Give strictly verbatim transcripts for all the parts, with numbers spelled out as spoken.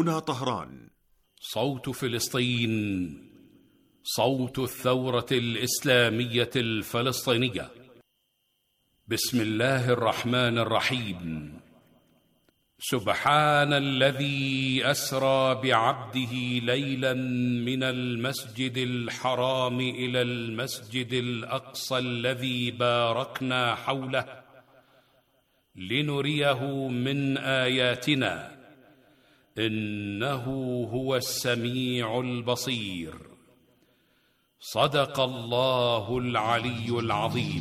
هنا طهران. صوت فلسطين، صوت الثورة الإسلامية الفلسطينية. بسم الله الرحمن الرحيم. سبحان الذي أسرى بعبده ليلا من المسجد الحرام إلى المسجد الأقصى الذي باركنا حوله لنريه من آياتنا إنه هو السميع البصير. صدق الله العلي العظيم.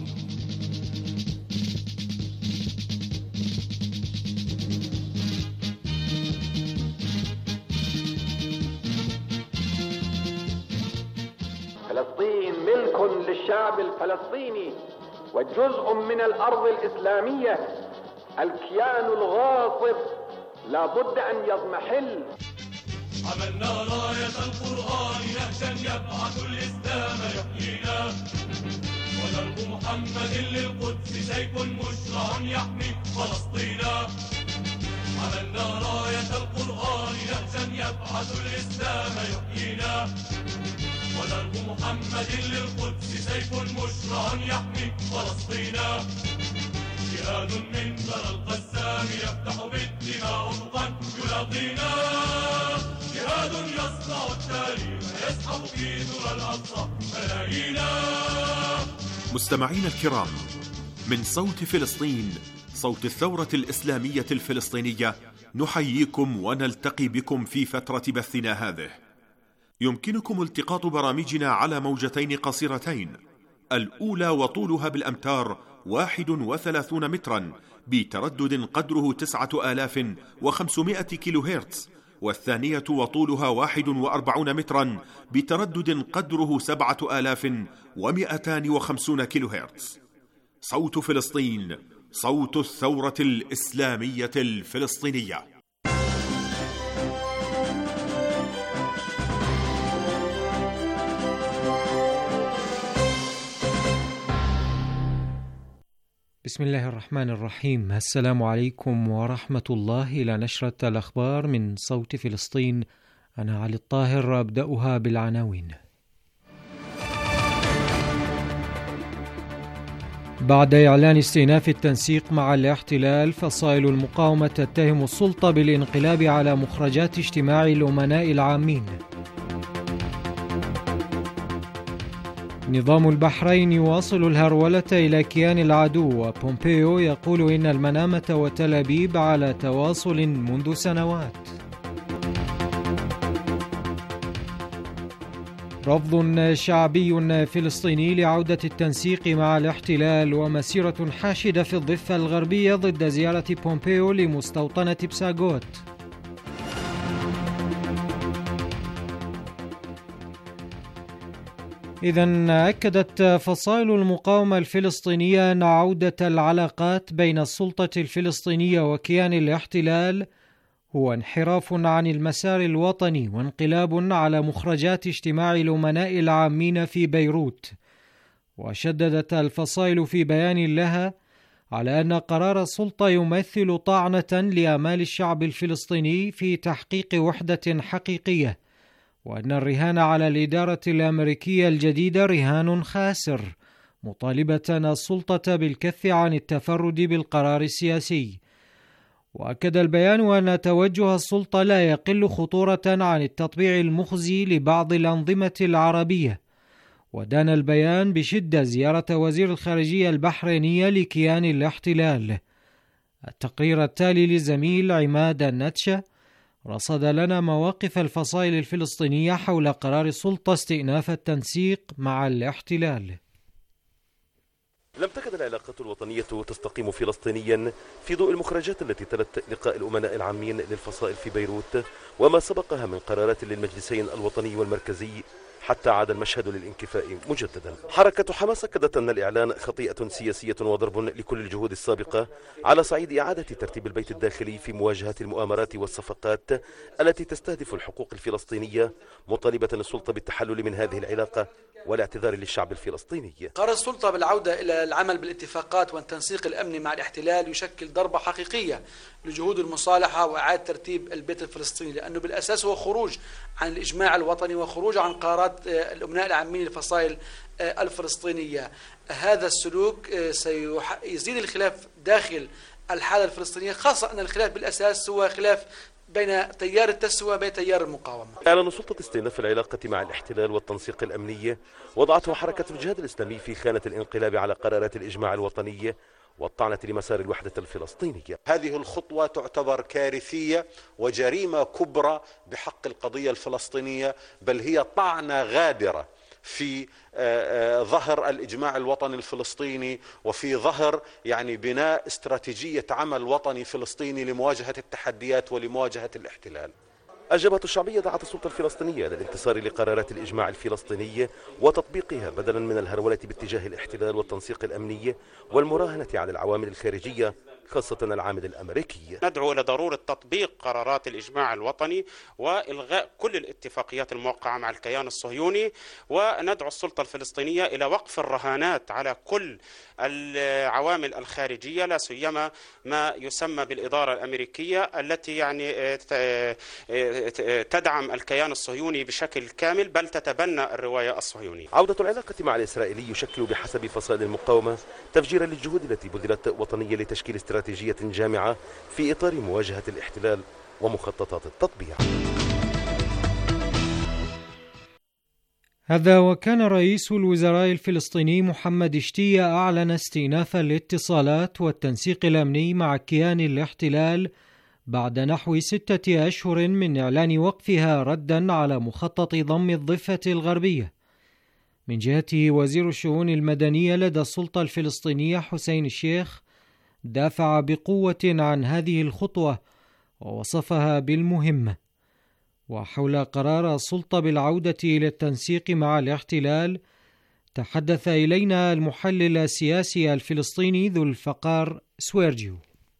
فلسطين ملك للشعب الفلسطيني وجزء من الأرض الإسلامية. الكيان الغاصب لا بد أن يضمحل. عملنا راية القرآن نهجا يبعث الإسلام يحيينا، ودرب محمد للقدس سيف مشرع يحمي فلسطينا. عملنا راية القرآن نهجا يبعث الإسلام يحيينا، ودرب محمد للقدس سيف مشرع يحمي فلسطينا. جهاد من ثرى القسام يفتح بالدماء أفقا يلاقينا، جهاد يصنع التاريخ يسحب في ثرى الأقصى ملايينا. مستمعينا الكرام، من صوت فلسطين، صوت الثورة الإسلامية الفلسطينية، نحييكم ونلتقي بكم في فترة بثنا هذه. يمكنكم التقاط برامجنا على موجتين قصيرتين، الأولى وطولها بالأمتار واحد وثلاثون مترا بتردد قدره تسعة آلاف وخمسمائة كيلو هرتز، والثانية وطولها واحد وأربعون مترا بتردد قدره سبعة آلاف ومئتان وخمسون كيلو هرتز. صوت فلسطين، صوت الثورة الإسلامية الفلسطينية. بسم الله الرحمن الرحيم. السلام عليكم ورحمة الله. إلى نشرة الأخبار من صوت فلسطين. أنا علي الطاهر، أبدأها بالعناوين. بعد إعلان استئناف التنسيق مع الاحتلال، فصائل المقاومة تتهم السلطة بالانقلاب على مخرجات اجتماع الأمناء العامين. نظام البحرين يواصل الهرولة إلى كيان العدو، وبومبيو يقول إن المنامة وتل أبيب على تواصل منذ سنوات. رفض شعبي فلسطيني لعودة التنسيق مع الاحتلال، ومسيرة حاشدة في الضفة الغربية ضد زيارة بومبيو لمستوطنة بساغوت. إذن أكدت فصائل المقاومة الفلسطينية أن عودة العلاقات بين السلطة الفلسطينية وكيان الاحتلال هو انحراف عن المسار الوطني وانقلاب على مخرجات اجتماع الأمناء العامين في بيروت. وشددت الفصائل في بيان لها على أن قرار السلطة يمثل طعنة لآمال الشعب الفلسطيني في تحقيق وحدة حقيقية، وأن الرهان على الإدارة الأمريكية الجديدة رهان خاسر، مطالبة السلطة بالكف عن التفرد بالقرار السياسي. وأكد البيان أن توجه السلطة لا يقل خطورة عن التطبيع المخزي لبعض الأنظمة العربية. ودان البيان بشدة زيارة وزير الخارجية البحرينية لكيان الاحتلال. التقرير التالي للزميل عماد النتشة رصد لنا مواقف الفصائل الفلسطينية حول قرار السلطة استئناف التنسيق مع الاحتلال. لم تكن العلاقات الوطنية تستقيم فلسطينيا في ضوء المخرجات التي تلت لقاء الأمناء العامين للفصائل في بيروت وما سبقها من قرارات للمجلسين الوطني والمركزي، حتى عاد المشهد للانكفاء مجددا. حركة حماس أكدت أن الإعلان خطيئة سياسية وضرب لكل الجهود السابقة على صعيد إعادة ترتيب البيت الداخلي في مواجهة المؤامرات والصفقات التي تستهدف الحقوق الفلسطينية، مطالبة السلطة بالتحلل من هذه العلاقة والاعتذار للشعب الفلسطيني. قرار السلطة بالعودة إلى العمل بالاتفاقات والتنسيق الأمني مع الاحتلال يشكل ضربة حقيقية لجهود المصالحة وإعادة ترتيب البيت الفلسطيني، لأنه بالأساس هو خروج عن الإجماع الوطني وخروج عن قرارات الأمناء العامين للفصائل الفلسطينية. هذا السلوك سيزيد الخلاف داخل الحالة الفلسطينية، خاصة أن الخلاف بالأساس هو خلاف بين تيار التسوية وبين تيار المقاومة. إعلان سلطة استئناف العلاقة مع الاحتلال والتنسيق الأمني وضعته حركة الجهاد الإسلامي في خانة الانقلاب على قرارات الإجماع الوطني والطعنة لمسار الوحدة الفلسطينية. هذه الخطوة تعتبر كارثية وجريمة كبرى بحق القضية الفلسطينية، بل هي طعنة غادرة في ظهر الإجماع الوطني الفلسطيني وفي ظهر يعني بناء استراتيجية عمل وطني فلسطيني لمواجهة التحديات ولمواجهة الاحتلال. الجبهة الشعبية دعت السلطة الفلسطينية للانتصار لقرارات الإجماع الفلسطيني وتطبيقها بدلا من الهرولة باتجاه الاحتلال والتنسيق الأمني والمراهنة على العوامل الخارجية خاصة العامل الأمريكي. ندعو إلى ضرورة تطبيق قرارات الإجماع الوطني وإلغاء كل الاتفاقيات الموقعة مع الكيان الصهيوني، وندعو السلطة الفلسطينية إلى وقف الرهانات على كل العوامل الخارجية، لا سيما ما يسمى بالإدارة الأمريكية التي يعني تدعم الكيان الصهيوني بشكل كامل بل تتبنى الرواية الصهيونية. عودة العلاقة مع الإسرائيلي يشكل بحسب فصائل المقاومة تفجيرا للجهود التي بذلت وطنية لتشكيل استراتيجية جامعة في إطار مواجهة الاحتلال ومخططات التطبيع. هذا وكان رئيس الوزراء الفلسطيني محمد اشتية أعلن استئناف الاتصالات والتنسيق الأمني مع كيان الاحتلال بعد نحو ستة أشهر من إعلان وقفها ردا على مخطط ضم الضفة الغربية. من جهته وزير الشؤون المدنية لدى السلطة الفلسطينية حسين الشيخ دافع بقوة عن هذه الخطوة ووصفها بالمهمة. وحول قرار السلطة بالعودة إلى التنسيق مع الاحتلال تحدث إلينا المحلل السياسي الفلسطيني ذو الفقار سويرجيو.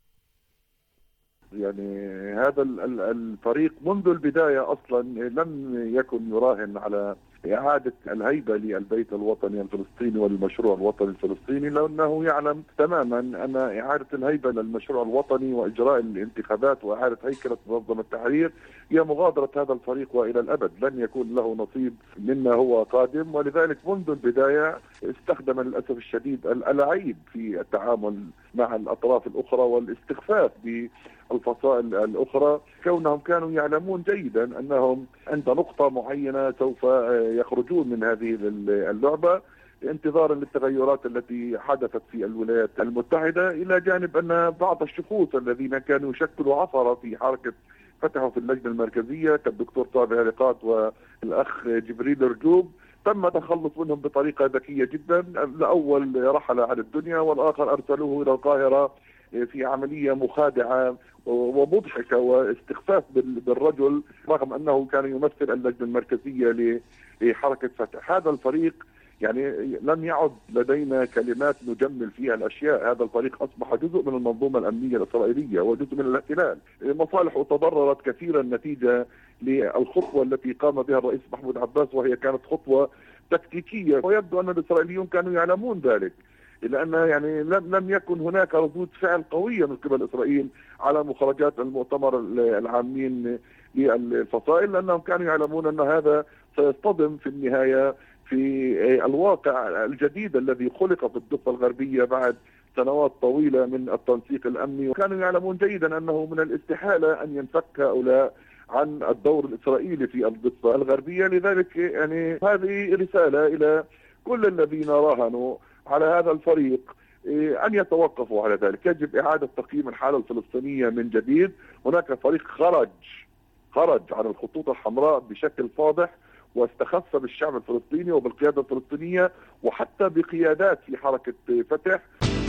يعني هذا الفريق منذ البداية أصلا لم يكن يراهن على إعادة الهيبة للبيت الوطني الفلسطيني والمشروع الوطني الفلسطيني، لأنه يعلم تماما أن إعادة الهيبة للمشروع الوطني وإجراء الانتخابات وإعادة هيكلة منظمة التحرير هي مغادرة هذا الفريق وإلى الأبد، لن يكون له نصيب مما هو قادم. ولذلك منذ البداية استخدم للأسف الشديد الألاعيب في التعامل مع الأطراف الأخرى والاستخفاف بالفصائل الأخرى، كونهم كانوا يعلمون جيدا أنهم عند نقطة معينة سوف يخرجون من هذه اللعبة انتظارا للتغيرات التي حدثت في الولايات المتحدة، إلى جانب أن بعض الشخوص الذين كانوا يشكلوا عثرة في حركة فتحوا في اللجنة المركزية كالدكتور طارق علاقات والأخ جبريل رجوب تم التخلص منهم بطريقة ذكية جدا. الأول رحل عن الدنيا والآخر أرسلوه إلى القاهرة في عملية مخادعة ومضحكة واستخفاف بالرجل رغم أنه كان يمثل اللجنة المركزية لحركة فتح. هذا الفريق يعني لم يعد لدينا كلمات نجمل فيها الأشياء. هذا الفريق أصبح جزء من المنظومة الأمنية الإسرائيلية وجزء من الاحتلال. مصالحه تضررت كثيرا نتيجة للخطوة التي قام بها الرئيس محمود عباس، وهي كانت خطوة تكتيكية، ويبدو أن الإسرائيليون كانوا يعلمون ذلك، لأن يعني لم لم يكن هناك ردود فعل قوية من قبل إسرائيل على مخرجات المؤتمر العامين للفصائل، لأنهم كانوا يعلمون أن هذا سيصطدم في النهاية في الواقع الجديد الذي خلق في الضفة الغربية بعد سنوات طويلة من التنسيق الأمني، وكانوا يعلمون جيدا أنه من الاستحالة أن ينفك هؤلاء عن الدور الإسرائيلي في الضفة الغربية. لذلك يعني هذه رسالة إلى كل الذين راهنوا على هذا الفريق أن يتوقفوا على ذلك. يجب إعادة تقييم الحالة الفلسطينية من جديد. هناك فريق خرج خرج عن الخطوط الحمراء بشكل واضح واستخف بالشعب الفلسطيني وبالقيادة الفلسطينية وحتى بقيادات في حركة فتح.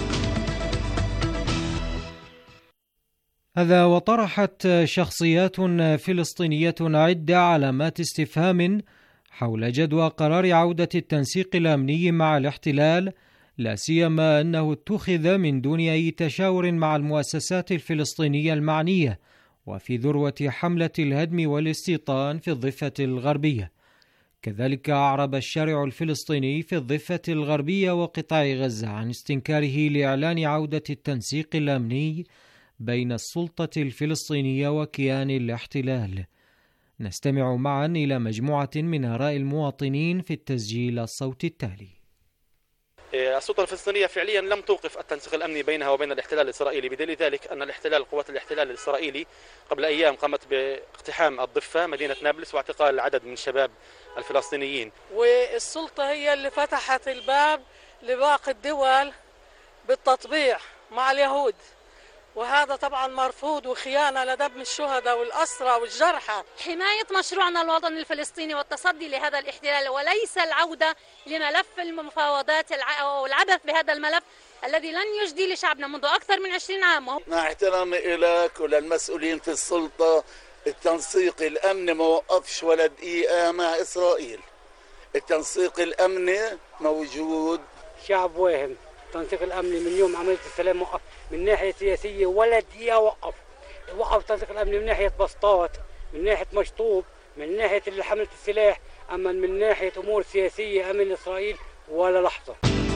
هذا وطرحت شخصيات فلسطينية عدة علامات استفهام حول جدوى قرار عودة التنسيق الأمني مع الاحتلال، لا سيما أنه اتخذ من دون أي تشاور مع المؤسسات الفلسطينية المعنية وفي ذروة حملة الهدم والاستيطان في الضفة الغربية. كذلك أعرب الشارع الفلسطيني في الضفة الغربية وقطاع غزة عن استنكاره لإعلان عودة التنسيق الأمني بين السلطة الفلسطينية وكيان الاحتلال. نستمع معا إلى مجموعة من آراء المواطنين في التسجيل الصوتي التالي. السلطة الفلسطينية فعليا لم توقف التنسيق الأمني بينها وبين الاحتلال الإسرائيلي، بدليل ذلك أن الاحتلال قوات الاحتلال الإسرائيلي قبل أيام قامت باقتحام الضفة مدينة نابلس واعتقال عدد من الشباب الفلسطينيين، والسلطة هي اللي فتحت الباب لباقي الدول بالتطبيع مع اليهود، وهذا طبعا مرفوض وخيانة لدم الشهداء والأسرى والجرحى. حماية مشروعنا الوطني الفلسطيني والتصدي لهذا الاحتلال، وليس العودة لملف المفاوضات والعبث بهذا الملف الذي لن يجدي لشعبنا منذ أكثر من عشرين عام. مع احترامي لك وللمسؤولين في السلطة، التنسيق الأمني ما وقفش ولا دقيقة مع إسرائيل. التنسيق الأمني موجود. شعب واهم. التنسيق الأمني من يوم عملية السلام وقف، من ناحية سياسية ولا دقيقة وقف. وقف التنسيق الأمني من ناحية بسطات، من ناحية مشطوب، من ناحية حملة السلاح، أما من ناحية أمور سياسية أمن إسرائيل ولا لحظة.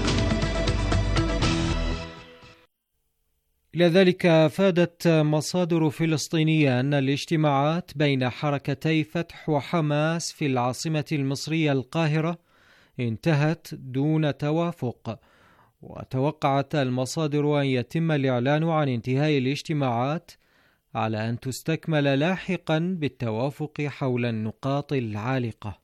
إلى ذلك أفادت مصادر فلسطينية أن الاجتماعات بين حركتي فتح وحماس في العاصمة المصرية القاهرة انتهت دون توافق، وتوقعت المصادر أن يتم الإعلان عن انتهاء الاجتماعات على أن تستكمل لاحقا بالتوافق حول النقاط العالقة.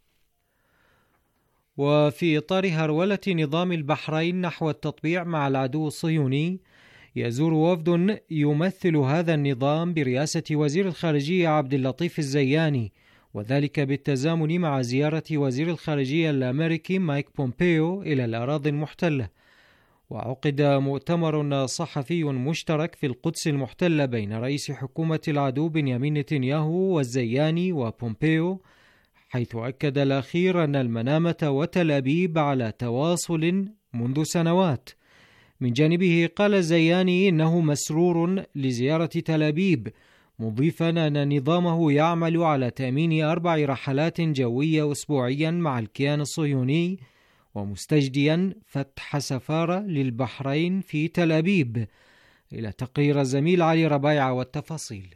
وفي إطار هرولة نظام البحرين نحو التطبيع مع العدو الصهيوني، يزور وفد يمثل هذا النظام برئاسة وزير الخارجية عبد اللطيف الزياني، وذلك بالتزامن مع زيارة وزير الخارجية الأمريكي مايك بومبيو إلى الأراضي المحتلة. وعقد مؤتمر صحفي مشترك في القدس المحتلة بين رئيس حكومة العدو بنيامين نتنياهو والزياني وبومبيو، حيث أكد الأخير أن المنامة وتل أبيب على تواصل منذ سنوات. من جانبه قال الزياني إنه مسرور لزيارة تل أبيب، مضيفا أن نظامه يعمل على تأمين أربع رحلات جوية أسبوعيا مع الكيان الصهيوني، ومستجديا فتح سفارة للبحرين في تل أبيب. إلى تقرير الزميل علي ربيعة والتفاصيل.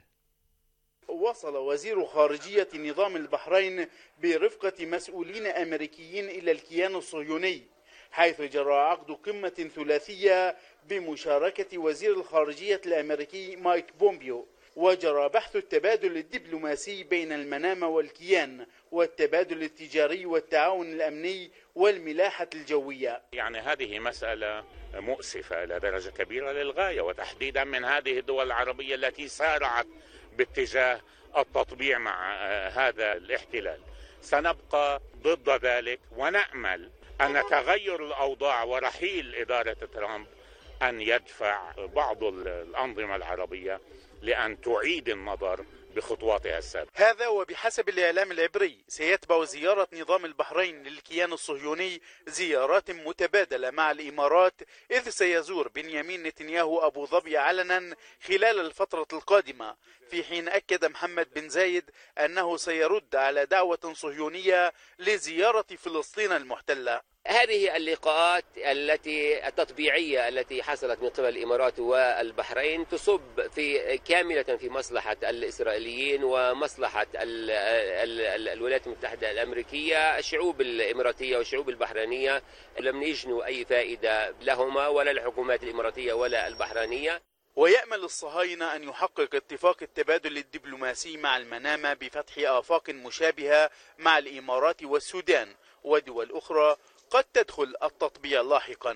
وصل وزير خارجية نظام البحرين برفقة مسؤولين أمريكيين إلى الكيان الصهيوني، حيث جرى عقد قمة ثلاثية بمشاركة وزير الخارجية الأمريكي مايك بومبيو، وجرى بحث التبادل الدبلوماسي بين المنامة والكيان، والتبادل التجاري والتعاون الأمني والملاحة الجوية. يعني هذه مسألة مؤسفة إلى درجة كبيرة للغاية، وتحديدا من هذه الدول العربية التي سارعت باتجاه التطبيع مع هذا الاحتلال. سنبقى ضد ذلك، ونأمل أن تغير الأوضاع ورحيل إدارة ترامب أن يدفع بعض الأنظمة العربية لأن تعيد النظر بخطواتها السابقة. هذا وبحسب الإعلام العبري سيتبع زيارة نظام البحرين للكيان الصهيوني زيارات متبادلة مع الإمارات، إذ سيزور بنيامين نتنياهو أبو ظبي علنا خلال الفترة القادمة، في حين أكد محمد بن زايد أنه سيرد على دعوة صهيونية لزيارة فلسطين المحتلة. هذه اللقاءات التي التطبيعية التي حصلت من قبل الإمارات والبحرين تصب في كاملة في مصلحة الإسرائيليين ومصلحة ال ال ال الولايات المتحدة الأمريكية. الشعوب الإماراتية والشعوب البحرينية لم يجنوا أي فائدة لهما ولا الحكومات الإماراتية ولا البحرينية. ويأمل الصهاينة أن يحقق اتفاق التبادل الدبلوماسي مع المنامة بفتح آفاق مشابهة مع الإمارات والسودان ودول أخرى قد تدخل التطبيع لاحقا.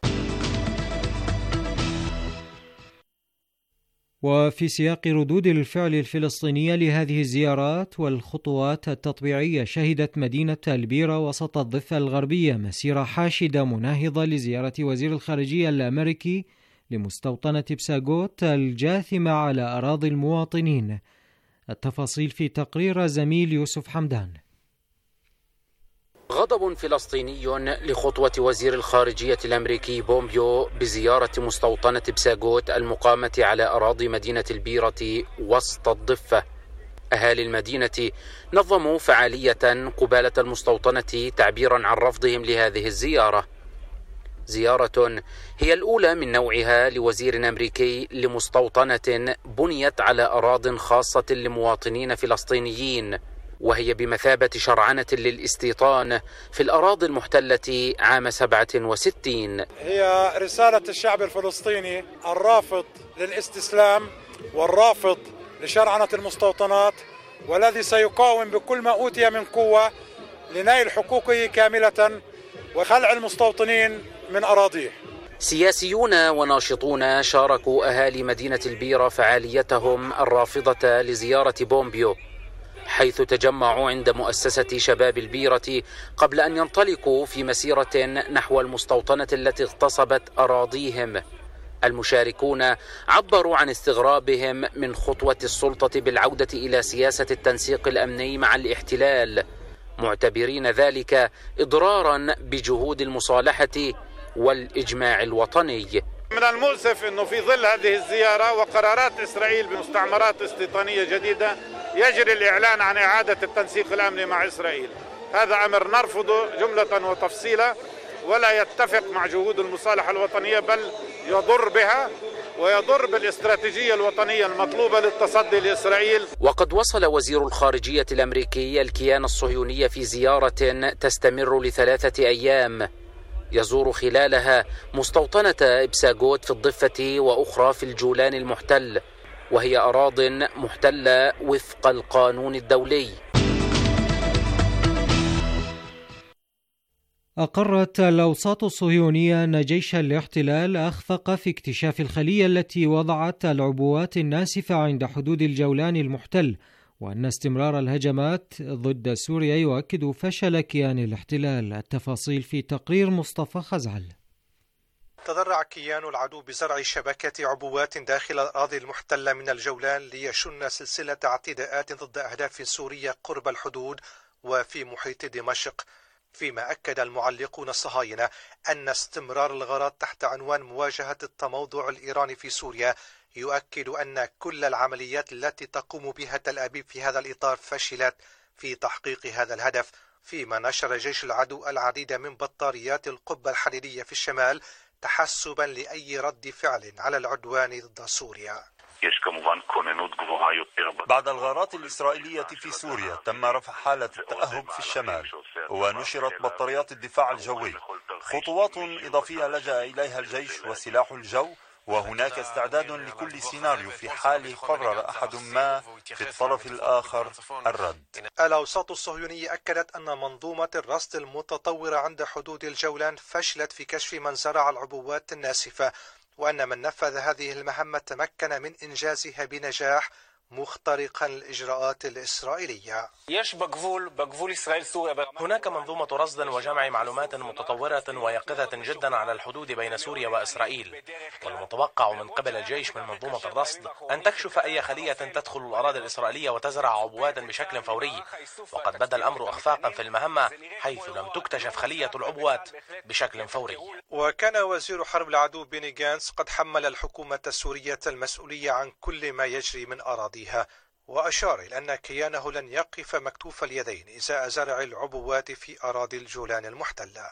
وفي سياق ردود الفعل الفلسطينية لهذه الزيارات والخطوات التطبيعية، شهدت مدينة البيرة وسط الضفة الغربية مسيرة حاشدة مناهضة لزيارة وزير الخارجية الأمريكي لمستوطنة بساغوت الجاثمة على أراضي المواطنين. التفاصيل في تقرير زميل يوسف حمدان. غضب فلسطيني لخطوة وزير الخارجية الأمريكي بومبيو بزيارة مستوطنة بساغوت المقامة على أراضي مدينة البيرة وسط الضفة. أهالي المدينة نظموا فعالية قبالة المستوطنة تعبيرا عن رفضهم لهذه الزيارة، زيارة هي الأولى من نوعها لوزير أمريكي لمستوطنة بنيت على أراضٍ خاصة لمواطنين فلسطينيين، وهي بمثابة شرعنة للاستيطان في الأراضي المحتلة عام سبعة وستين. هي رسالة الشعب الفلسطيني الرافض للاستسلام والرافض لشرعنة المستوطنات، والذي سيقاوم بكل ما أوتي من قوة لنيل حقوقه كاملة وخلع المستوطنين من أراضيه. سياسيون وناشطون شاركوا أهالي مدينة البيرة فعاليتهم الرافضة لزيارة بومبيو، حيث تجمعوا عند مؤسسة شباب البيرة قبل أن ينطلقوا في مسيرة نحو المستوطنة التي اغتصبت أراضيهم. المشاركون عبروا عن استغرابهم من خطوة السلطة بالعودة إلى سياسة التنسيق الأمني مع الاحتلال، معتبرين ذلك إضرارا بجهود المصالحة والإجماع الوطني. من المؤسف أنه في ظل هذه الزيارة وقرارات إسرائيل بمستعمرات استيطانية جديدة يجري الإعلان عن إعادة التنسيق الأمني مع إسرائيل. هذا أمر نرفضه جملة وتفصيلا، ولا يتفق مع جهود المصالحة الوطنية، بل يضر بها ويضر بالاستراتيجية الوطنية المطلوبة للتصدي لإسرائيل. وقد وصل وزير الخارجية الأمريكي الكيان الصهيوني في زيارة تستمر لثلاثة أيام، يزور خلالها مستوطنة إبساغوت في الضفة وأخرى في الجولان المحتل، وهي أراضٍ محتلة وفق القانون الدولي. أقرت الأوساط الصهيونية أن جيش الاحتلال أخفق في اكتشاف الخلية التي وضعت العبوات الناسفة عند حدود الجولان المحتل، وأن استمرار الهجمات ضد سوريا يؤكد فشل كيان الاحتلال. التفاصيل في تقرير مصطفى خزعل. تضرع كيان العدو بزرع شبكة عبوات داخل الأراضي المحتلة من الجولان ليشن سلسلة اعتداءات ضد أهداف سورية قرب الحدود وفي محيط دمشق، فيما أكد المعلقون الصهاينة أن استمرار الغارات تحت عنوان مواجهة التموضع الإيراني في سوريا يؤكد أن كل العمليات التي تقوم بها تل أبيب في هذا الإطار فشلت في تحقيق هذا الهدف، فيما نشر جيش العدو العديد من بطاريات القبة الحديدية في الشمال تحسبا لأي رد فعل على العدوان ضد سوريا. بعد الغارات الإسرائيلية في سوريا تم رفع حالة التأهب في الشمال، ونشرت بطاريات الدفاع الجوي، خطوات إضافية لجأ إليها الجيش وسلاح الجو، وهناك استعداد لكل سيناريو في حال قرر أحد ما في الطرف الآخر الرد. الأوساط الصهيونية أكدت أن منظومة الرصد المتطورة عند حدود الجولان فشلت في كشف من زرع العبوات الناسفة، وأن من نفذ هذه المهمة تمكن من إنجازها بنجاح مخترقا الإجراءات الإسرائيلية. هناك منظومة رصد وجمع معلومات متطورة ويقظة جدا على الحدود بين سوريا وإسرائيل، والمتوقع من قبل الجيش من منظومة الرصد أن تكشف أي خلية تدخل الأراضي الإسرائيلية وتزرع عبوات بشكل فوري، وقد بدا الأمر إخفاقا في المهمة حيث لم تكتشف خلية العبوات بشكل فوري. وكان وزير حرب العدو بيني غانتس قد حمل الحكومة السورية المسؤولية عن كل ما يجري من أراضيها، وأشار إلى أن كيانه لن يقف مكتوف اليدين إزاء زرع العبوات في أراضي الجولان المحتلة.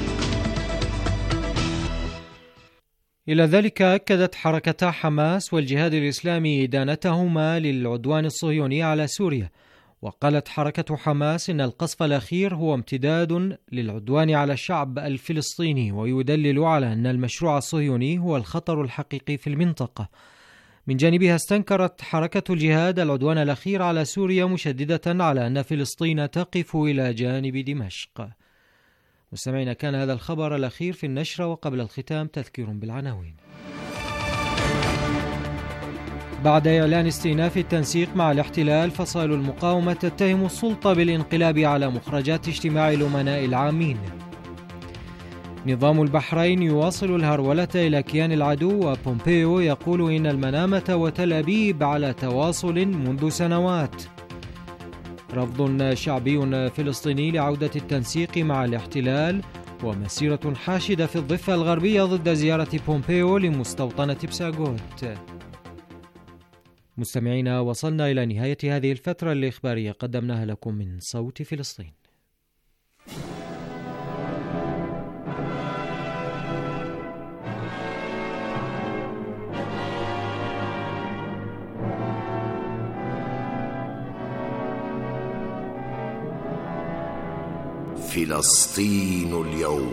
إلى ذلك أكدت حركتا حماس والجهاد الإسلامي إدانتهما للعدوان الصهيوني على سوريا، وقالت حركة حماس إن القصف الأخير هو امتداد للعدوان على الشعب الفلسطيني، ويدلل على أن المشروع الصهيوني هو الخطر الحقيقي في المنطقة. من جانبها استنكرت حركة الجهاد العدوان الأخير على سوريا، مشددة على أن فلسطين تقف إلى جانب دمشق. مستمعينا، كان هذا الخبر الأخير في النشرة، وقبل الختام تذكير بالعناوين. بعد إعلان استئناف التنسيق مع الاحتلال، فصائل المقاومة تتهم السلطة بالانقلاب على مخرجات اجتماع الأمناء العامين. نظام البحرين يواصل الهرولة إلى كيان العدو، وبومبيو يقول إن المنامة وتل أبيب على تواصل منذ سنوات. رفض شعبي فلسطيني لعودة التنسيق مع الاحتلال، ومسيرة حاشدة في الضفة الغربية ضد زيارة بومبيو لمستوطنة إبساغوت. مستمعينا، وصلنا إلى نهاية هذه الفترة الإخبارية قدمناها لكم من صوت فلسطين. فلسطين اليوم.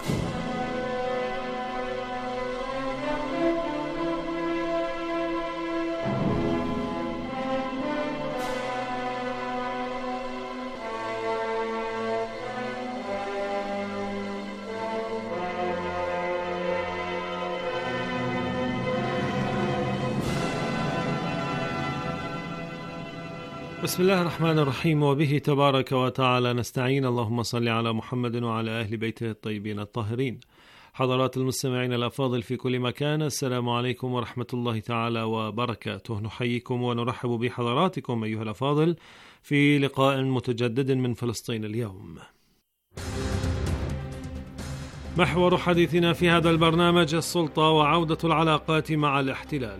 بسم الله الرحمن الرحيم، وبه تبارك وتعالى نستعين. اللهم صل على محمد وعلى أهل بيته الطيبين الطاهرين. حضرات المستمعين الأفاضل في كل مكان، السلام عليكم ورحمة الله تعالى وبركاته. نحييكم ونرحب بحضراتكم أيها الأفاضل في لقاء متجدد من فلسطين اليوم. محور حديثنا في هذا البرنامج السلطة وعودة العلاقات مع الاحتلال،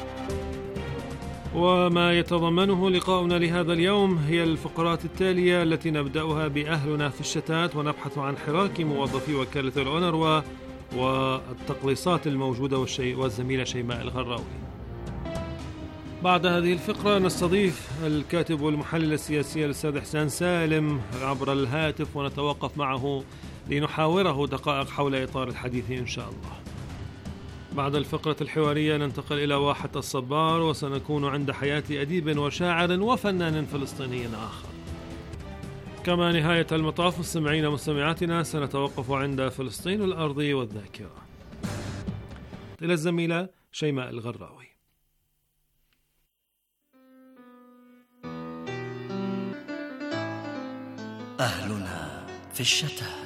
وما يتضمنه لقاؤنا لهذا اليوم هي الفقرات التالية التي نبدأها بأهلنا في الشتات، ونبحث عن حراك موظفي وكالة الأونروا والتقليصات الموجودة والزميلة شيماء الغراوي. بعد هذه الفقرة نستضيف الكاتب والمحلل السياسي الأستاذ حسين سالم عبر الهاتف، ونتوقف معه لنحاوره دقائق حول إطار الحديث إن شاء الله. بعد الفقرة الحوارية ننتقل إلى واحة الصبار، وسنكون عند حياة أديب وشاعر وفنان فلسطيني آخر. كما نهاية المطاف مستمعين مستمعاتنا سنتوقف عند فلسطين الأرض والذاكرة. إلى الزميلة شيماء الغراوي. أهلنا في الشتات.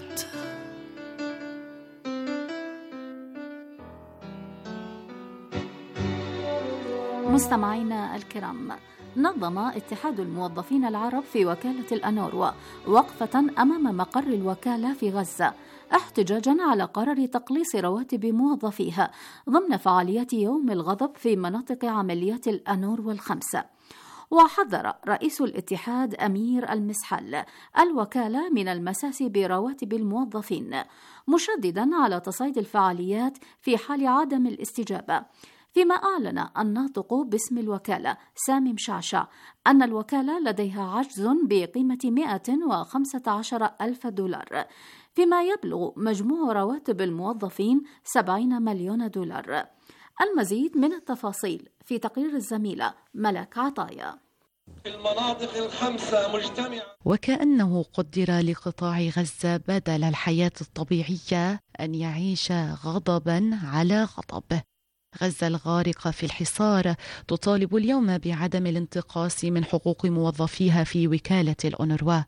مستمعينا الكرام، نظم اتحاد الموظفين العرب في وكالة الأونروا وقفة أمام مقر الوكالة في غزة احتجاجا على قرار تقليص رواتب موظفيها ضمن فعاليات يوم الغضب في مناطق عمليات الأونروا الخمسة. وحذر رئيس الاتحاد أمير المسحل الوكالة من المساس برواتب الموظفين، مشددا على تصعيد الفعاليات في حال عدم الاستجابة، فيما أعلن الناطق باسم الوكالة سامي مشعشع أن الوكالة لديها عجز بقيمة مئة وخمسة عشر ألف دولار، فيما يبلغ مجموع رواتب الموظفين سبعين مليون دولار. المزيد من التفاصيل في تقرير الزميلة ملك عطايا. المناطق الخمسة مجتمعة. وكأنه قدر لقطاع غزة بدل الحياة الطبيعية أن يعيش غضبا على غضب. غزة الغارقة في الحصار تطالب اليوم بعدم الانتقاص من حقوق موظفيها في وكالة الأونروا.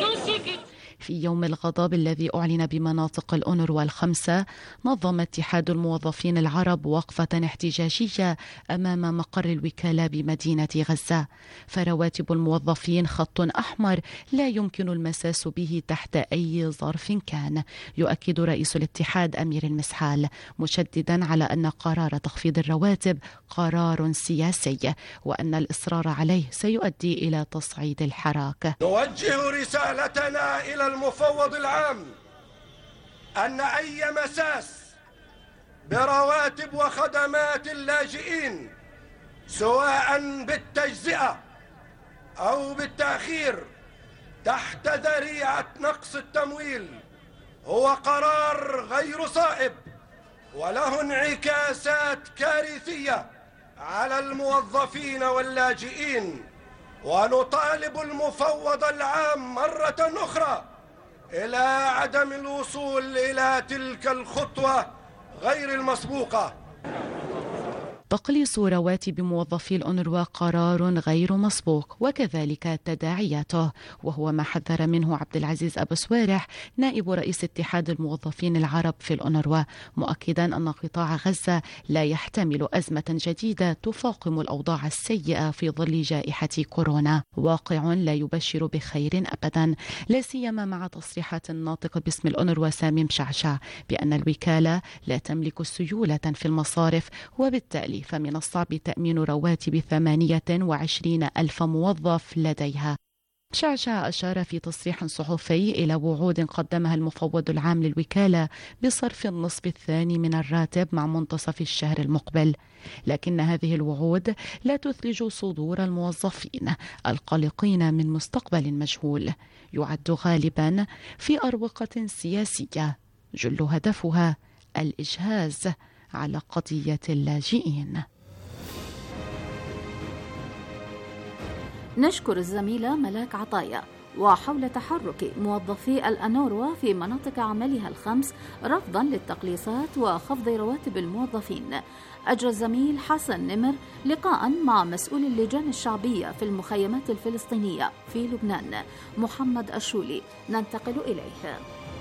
في يوم الغضب الذي أعلن بمناطق الأونروا الخمسة، نظم اتحاد الموظفين العرب وقفة احتجاجية أمام مقر الوكالة بمدينة غزة. فرواتب الموظفين خط أحمر لا يمكن المساس به تحت أي ظرف كان، يؤكد رئيس الاتحاد أمير المسحال، مشددا على أن قرار تخفيض الرواتب قرار سياسي، وأن الإصرار عليه سيؤدي إلى تصعيد الحراك. نوجه رسالتنا إلى المفوض العام أن أي مساس برواتب وخدمات اللاجئين سواء بالتجزئة أو بالتأخير تحت ذريعة نقص التمويل هو قرار غير صائب وله انعكاسات كارثية على الموظفين واللاجئين. ونطالب المفوض العام مرة أخرى إلى عدم الوصول إلى تلك الخطوة غير المسبوقة. تقليص رواتب موظفي الأونروا قرار غير مسبوق، وكذلك تداعياته، وهو ما حذر منه عبد العزيز أبو سوارح نائب رئيس اتحاد الموظفين العرب في الأونروا، مؤكدا أن قطاع غزة لا يحتمل أزمة جديدة تفاقم الأوضاع السيئة في ظل جائحة كورونا، واقع لا يبشر بخير أبدا، لا سيما مع تصريحات الناطق باسم الأونروا سامي مشعشع بأن الوكالة لا تملك سيولة في المصارف، وبالتالي فمن الصعب تأمين رواتب ثمانية وعشرين ألف موظف لديها. شعشع أشار في تصريح صحفي إلى وعود قدمها المفوض العام للوكالة بصرف النصف الثاني من الراتب مع منتصف الشهر المقبل، لكن هذه الوعود لا تثلج صدور الموظفين القلقين من مستقبل مجهول يعد غالبا في أروقة سياسية جل هدفها الإجهاز على قضية اللاجئين. نشكر الزميلة ملاك عطايا. وحول تحرك موظفي الأنوروا في مناطق عملها الخمس رفضا للتقليصات وخفض رواتب الموظفين، أجرى الزميل حسن نمر لقاء مع مسؤول اللجان الشعبية في المخيمات الفلسطينية في لبنان محمد الشولي. ننتقل إليه.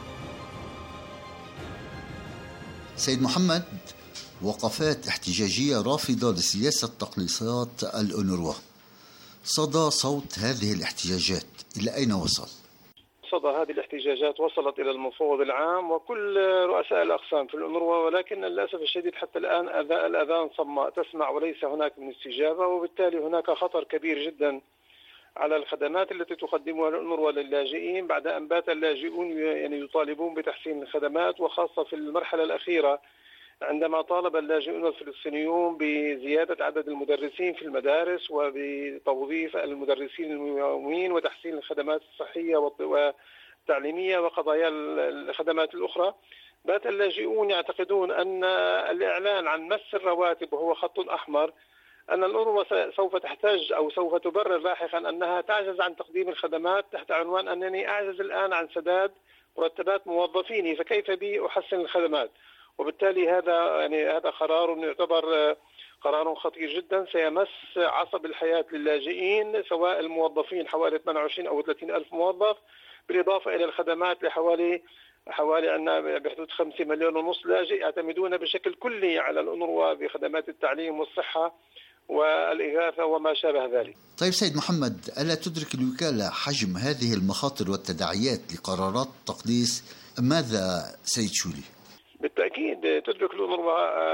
سيد محمد، وقفات احتجاجية رافضة لسياسة تقليصات الأونروا، صدى صوت هذه الاحتجاجات إلى أين وصل؟ صدى هذه الاحتجاجات وصلت إلى المفوض العام وكل رؤساء الأقسام في الأونروا، ولكن للأسف الشديد حتى الآن الأذان صماء تسمع وليس هناك من استجابة، وبالتالي هناك خطر كبير جدا على الخدمات التي تقدمها الأونروا للاجئين بعد أن بات اللاجئون يعني يطالبون بتحسين الخدمات، وخاصة في المرحلة الأخيرة عندما طالب اللاجئون الفلسطينيون بزيادة عدد المدرسين في المدارس وبتوظيف المدرسين اليوميين وتحسين الخدمات الصحية والتعليمية وقضايا الخدمات الأخرى. بات اللاجئون يعتقدون أن الإعلان عن مس الرواتب وهو خط أحمر، أن الأونروا سوف تحتاج أو سوف تبرر لاحقا أنها تعجز عن تقديم الخدمات تحت عنوان أنني أعجز الآن عن سداد مرتبات موظفيني فكيف بي أحسن الخدمات. وبالتالي هذا يعني هذا قرار يعتبر قرار خطير جدا سيمس عصب الحياة للاجئين، سواء الموظفين حوالي ثمانية وعشرين أو ثلاثين ألف موظف، بالإضافة إلى الخدمات لحوالي حوالي أن بحدود خمسة مليون ونص لاجئ يعتمدون بشكل كلي على الأونروا بخدمات التعليم والصحة والإغاثة وما شابه ذلك. طيب سيد محمد، ألا تدرك الوكالة حجم هذه المخاطر والتداعيات لقرارات التقليص؟ ماذا سيد شولي؟ بالتأكيد تدرك الأونروا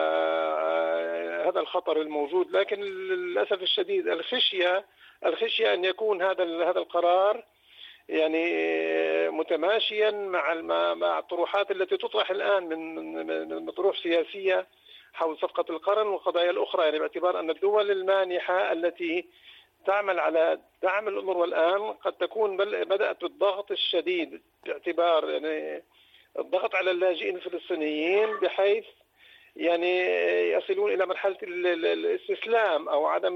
هذا الخطر الموجود، لكن للأسف الشديد الخشية الخشية أن يكون هذا هذا القرار يعني متماشيا مع مع الطروحات التي تطرح الآن من من طروح سياسية حول صفقة القرن والقضايا الأخرى، يعني باعتبار أن الدول المانحة التي تعمل على دعم الأونروا الآن قد تكون بدأت بالضغط الشديد باعتبار يعني الضغط على اللاجئين الفلسطينيين بحيث يعني يصلون إلى مرحلة الاستسلام أو عدم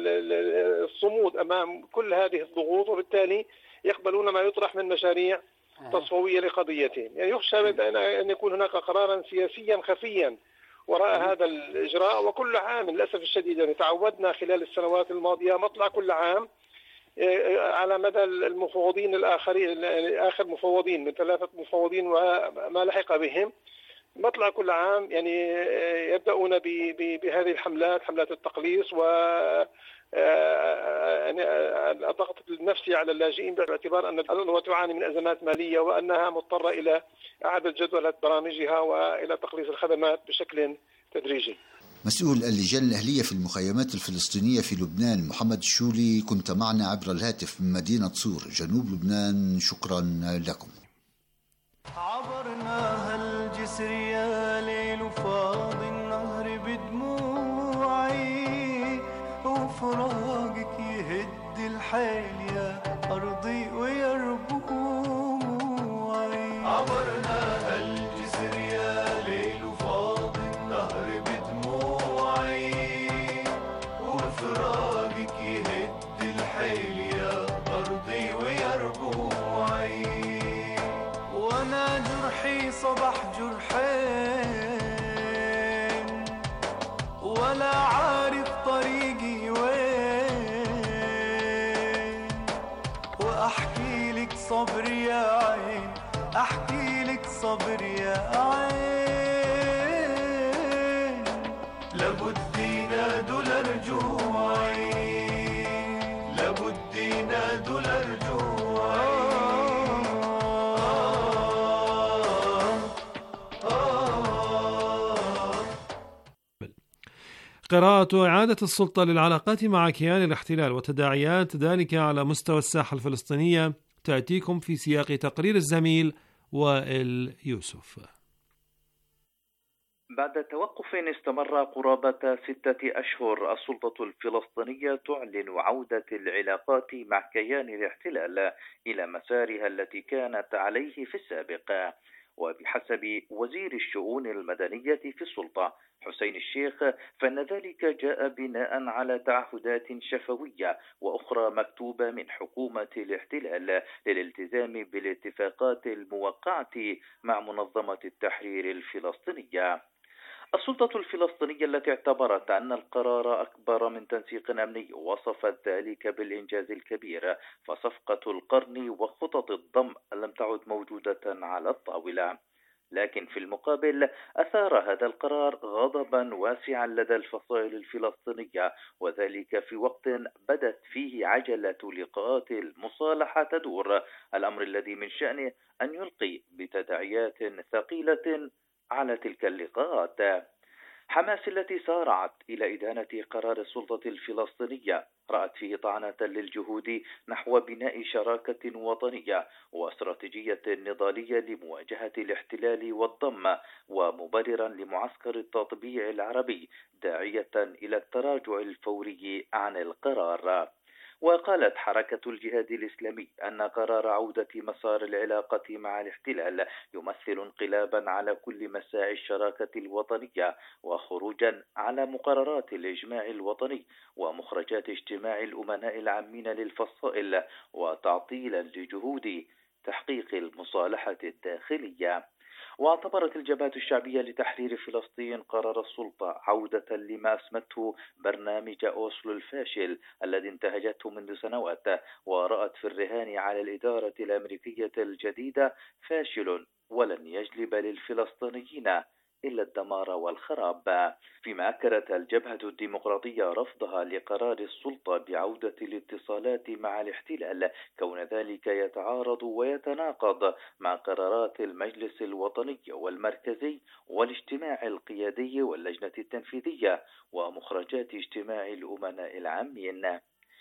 الصمود أمام كل هذه الضغوط، وبالتالي يقبلون ما يطرح من مشاريع تصفوية لقضيتهم. يعني يخشى أن يكون هناك قرارا سياسيا خفيا وراء هذا الإجراء. وكل عام للأسف الشديد يعني تعودنا خلال السنوات الماضية مطلع كل عام على مدى المفوضين الآخرين، آخر مفوضين من ثلاثة مفوضين وما لحق بهم، مطلع كل عام يعني يبدأون بهذه الحملات، حملات التقليص و الضغط النفسي على اللاجئين باعتبار أن الأونروا تعاني من أزمات مالية وأنها مضطرة إلى إعادة جدولة برامجها وإلى تقليص الخدمات بشكل تدريجي. مسؤول اللجان الأهلية في المخيمات الفلسطينية في لبنان محمد الشولي، كنت معنا عبر الهاتف من مدينة صور جنوب لبنان، شكرا لكم. عبرناها الجسر يا ليل فاض النهر بدموعي، وفراقك يهد الحيل يا أرضي ويربوعي. عبرناها الجسر يا ليل فاض النهر بدموعي، وفراقك يهد الحيل يا أرضي ويربوعي. وانا جرحي صبح جرحين ولا عارف طريقي وين، واحكي لك صبر يا عين، احكي لك صبر يا عين. لابد ينادوا لرجوعي، لابد ينادوا لرجوعي. قراءة إعادة السلطة للعلاقات مع كيان الاحتلال وتداعيات ذلك على مستوى الساحة الفلسطينية تأتيكم في سياق تقرير الزميل وائل يوسف. بعد توقف استمر قرابة ستة أشهر، السلطة الفلسطينية تعلن عودة العلاقات مع كيان الاحتلال إلى مسارها التي كانت عليه في السابق. وبحسب وزير الشؤون المدنية في السلطة حسين الشيخ، فإن ذلك جاء بناء على تعهدات شفوية وأخرى مكتوبة من حكومة الاحتلال للالتزام بالاتفاقات الموقعة مع منظمة التحرير الفلسطينية. السلطة الفلسطينية التي اعتبرت أن القرار أكبر من تنسيق أمني وصفت ذلك بالإنجاز الكبير، فصفقة القرن وخطط الضم لم تعد موجودة على الطاولة. لكن في المقابل أثار هذا القرار غضبا واسعا لدى الفصائل الفلسطينية، وذلك في وقت بدت فيه عجلة لقاءات المصالحة تدور، الأمر الذي من شأنه أن يلقي بتداعيات ثقيلة على تلك اللقاءات. حماس التي سارعت إلى إدانة قرار السلطة الفلسطينية رأت فيه طعنة للجهود نحو بناء شراكة وطنية واستراتيجية نضالية لمواجهة الاحتلال والضم، ومبررا لمعسكر التطبيع العربي داعية إلى التراجع الفوري عن القرار. وقالت حركة الجهاد الإسلامي أن قرار عودة مسار العلاقة مع الاحتلال يمثل انقلابا على كل مساعي الشراكة الوطنية، وخروجا على مقررات الإجماع الوطني ومخرجات اجتماع الأمناء العامين للفصائل، وتعطيلا لجهود تحقيق المصالحة الداخلية. واعتبرت الجبهة الشعبية لتحرير فلسطين قرار السلطة عودة لما أسمته برنامج أوسلو الفاشل الذي انتهجته منذ سنوات، ورأت في الرهان على الإدارة الأمريكية الجديدة فاشل ولن يجلب للفلسطينيين إلا الدمار والخراب. فيما أكدت الجبهة الديمقراطية رفضها لقرار السلطة بعودة الاتصالات مع الاحتلال، كون ذلك يتعارض ويتناقض مع قرارات المجلس الوطني والمركزي والاجتماع القيادي واللجنة التنفيذية ومخرجات اجتماع الأمناء العامين.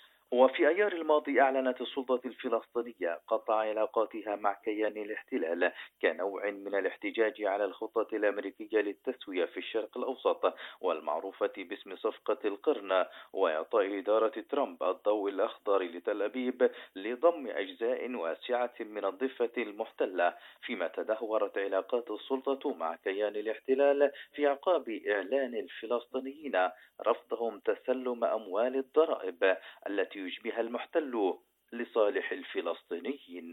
وفي أيار الماضي أعلنت السلطة الفلسطينية قطع علاقاتها مع كيان الاحتلال كنوع من الاحتجاج على الخطة الأمريكية للتسوية في الشرق الأوسط والمعروفة باسم صفقة القرن، وإعطاء إدارة ترامب الضوء الأخضر لتل أبيب لضم أجزاء واسعة من الضفة المحتلة، فيما تدهورت علاقات السلطة مع كيان الاحتلال في أعقاب إعلان الفلسطينيين رفضهم تسلم أموال الضرائب التي يجبيها المحتل لصالح الفلسطينيين.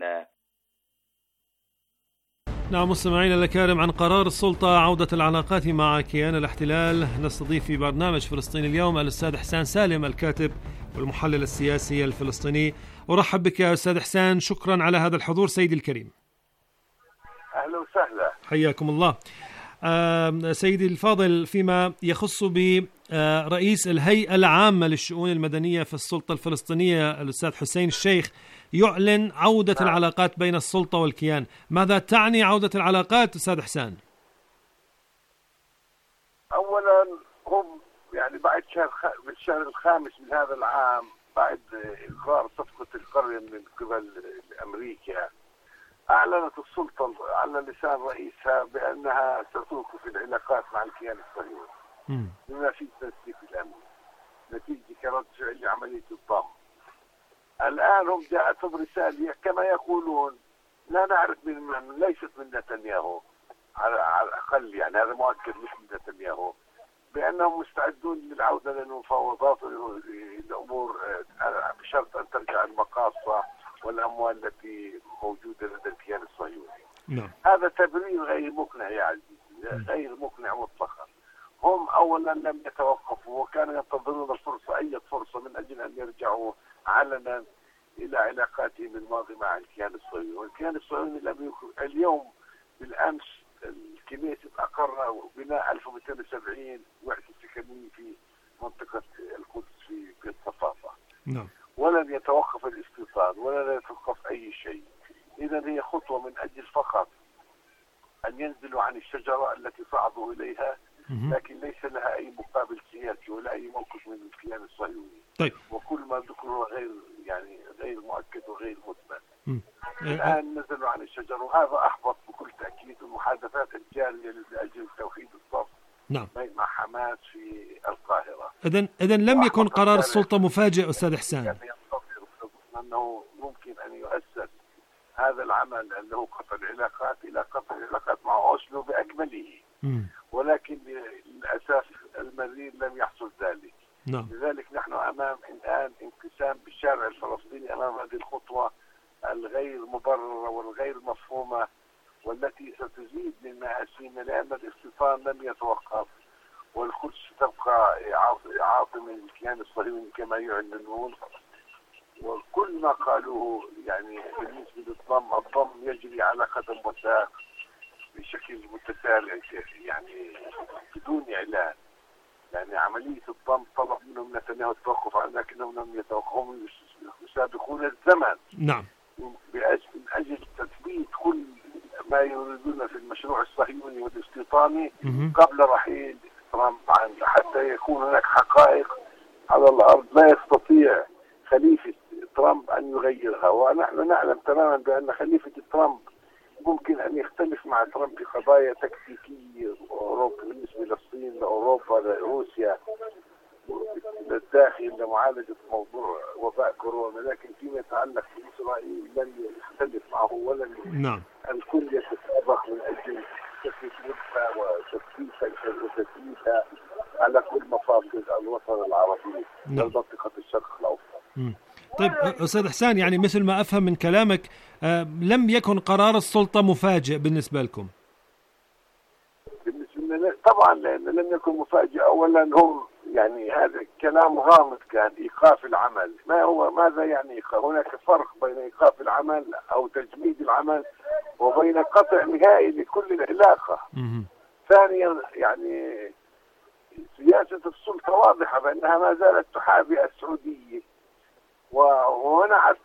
نعم مستمعينا الكرام، عن قرار السلطة عودة العلاقات مع كيان الاحتلال نستضيف في برنامج فلسطين اليوم الأستاذ حسان سالم الكاتب والمحلل السياسي الفلسطيني. أرحب بك يا أستاذ حسان، شكرا على هذا الحضور سيدي الكريم. أهلا وسهلا، حياكم الله. آه سيدي الفاضل، فيما يخص برئيس الهيئة العامة للشؤون المدنية في السلطة الفلسطينية الأستاذ حسين الشيخ يعلن عودة آه. العلاقات بين السلطة والكيان، ماذا تعني عودة العلاقات أستاذ حسان؟ أولا هم يعني بعد شهر خ... بالشهر الخامس من هذا العام، بعد إقرار صفقة القرن من قبل أمريكا، أعلنت السلطة على لسان رئيسها بأنها ستوقف العلاقات مع الكيان الصهيوني بما فيه التنسيق الأمني نتيجة كرد فعل لعملية الضم. الآن هم جاءتهم رسالة كما يقولون، لا نعرف من من ليست من نتنياهو على الأقل، يعني هذا مؤكد مش من نتنياهو، بأنهم مستعدون للعودة للمفاوضات والأمور بشرط أن ترجع المقاصة والأموال التي موجودة لدى الكيان الصهيوني. نعم. هذا تبرير غير مقنع يا عزيزي، غير مقنع مطلقا. هم أولا لم يتوقفوا وكانوا ينتظرون الفرصة، أي فرصة، من أجل أن يرجعوا علنا إلى علاقاتهم الماضية مع الكيان الصهيوني. والكيان الصهيوني لم يكن اليوم بالأمس الكنيسة أقر بناء ألف ومئتين وسبعين وحدة سكنية في منطقة القدس في بيت صفافة. نعم. ولن يتوقف الاستيطان ولن يتوقف أي شيء. إذا هي خطوة من أجل فقط أن ينزلوا عن الشجرة التي صعدوا إليها لكن ليس لها أي مقابل سياسي ولا أي موقف من الكيان الصهيوني. طيب. وكل ما ذكره غير يعني غير مؤكد وغير مثبت. الآن نزلوا عن الشجر، وهذا أحبط بكل تأكيد المحادثات الجارية لأجل توحيد الصف نعم. مع حماس في القاهرة. إذن إذن لم يكن قرار السلطة مفاجئ أستاذ حسان. يعني ينتظر أنه ممكن أن يؤسس هذا العمل اللي هو قطع العلاقات إلى قطع العلاقات مع أوسلو بأكمله. م. ولكن للأسف المرير لم يحصل ذلك. نعم. لذلك نحن أمام الآن انقسام بالشارع الفلسطيني أمام هذه الخطوة الغير مبررة والغير مفهومة، والتي ستزيد من مآسينا، لأن الاستيطان لم يتوقف والقدس تبقى عاصمة الكيان الصهيوني كما يعلنون. وكل ما قالوه يعني بالنسبة للضم، الضم يجري على قدم وساق بشكل متسارع يعني بدون إعلان. يعني عملية الضم طلب منهم نتنياهو التوقف عنها، لكنهم لم يتوقفوا، يسابقون الزمن. نعم. من أجل تثبيت كل ما يريدون في المشروع الصهيوني والاستيطاني قبل رحيل ترامب عنه، حتى يكون هناك حقائق على الأرض لا يستطيع خليفة ترامب أن يغيرها. ونحن نعلم تماما بأن خليفة ترامب ممكن أن يختلف مع ترامب في قضايا تكتيكية أوروبا بالنسبة للصين، لأوروبا، لروسيا، للداخل، لمعالجة موضوع وباء كورونا، لكن فيما يتعلق بإسرائيل لن يختلف معه ولن نعم. الكل يتسابق من أجل تثبيتها وتثبيتها وتثبيتها على كل مفاصل الوطن العربي ومنطقة الشرق الأوسط. طيب أستاذ حسان، يعني مثل ما أفهم من كلامك آه لم يكن قرار السلطة مفاجئ بالنسبة لكم. بالنسبة لنا طبعا لأن لم يكن مفاجئ. أولا هم يعني هذا كلام غامض، كان إيقاف العمل. ما هو ماذا يعني إيقاف؟ هناك فرق بين إيقاف العمل أو تجميد العمل وبين قطع نهائي لكل العلاقة. ثانيا يعني سياسة السلطة واضحة بأنها ما زالت تحابي السعودية ومنعت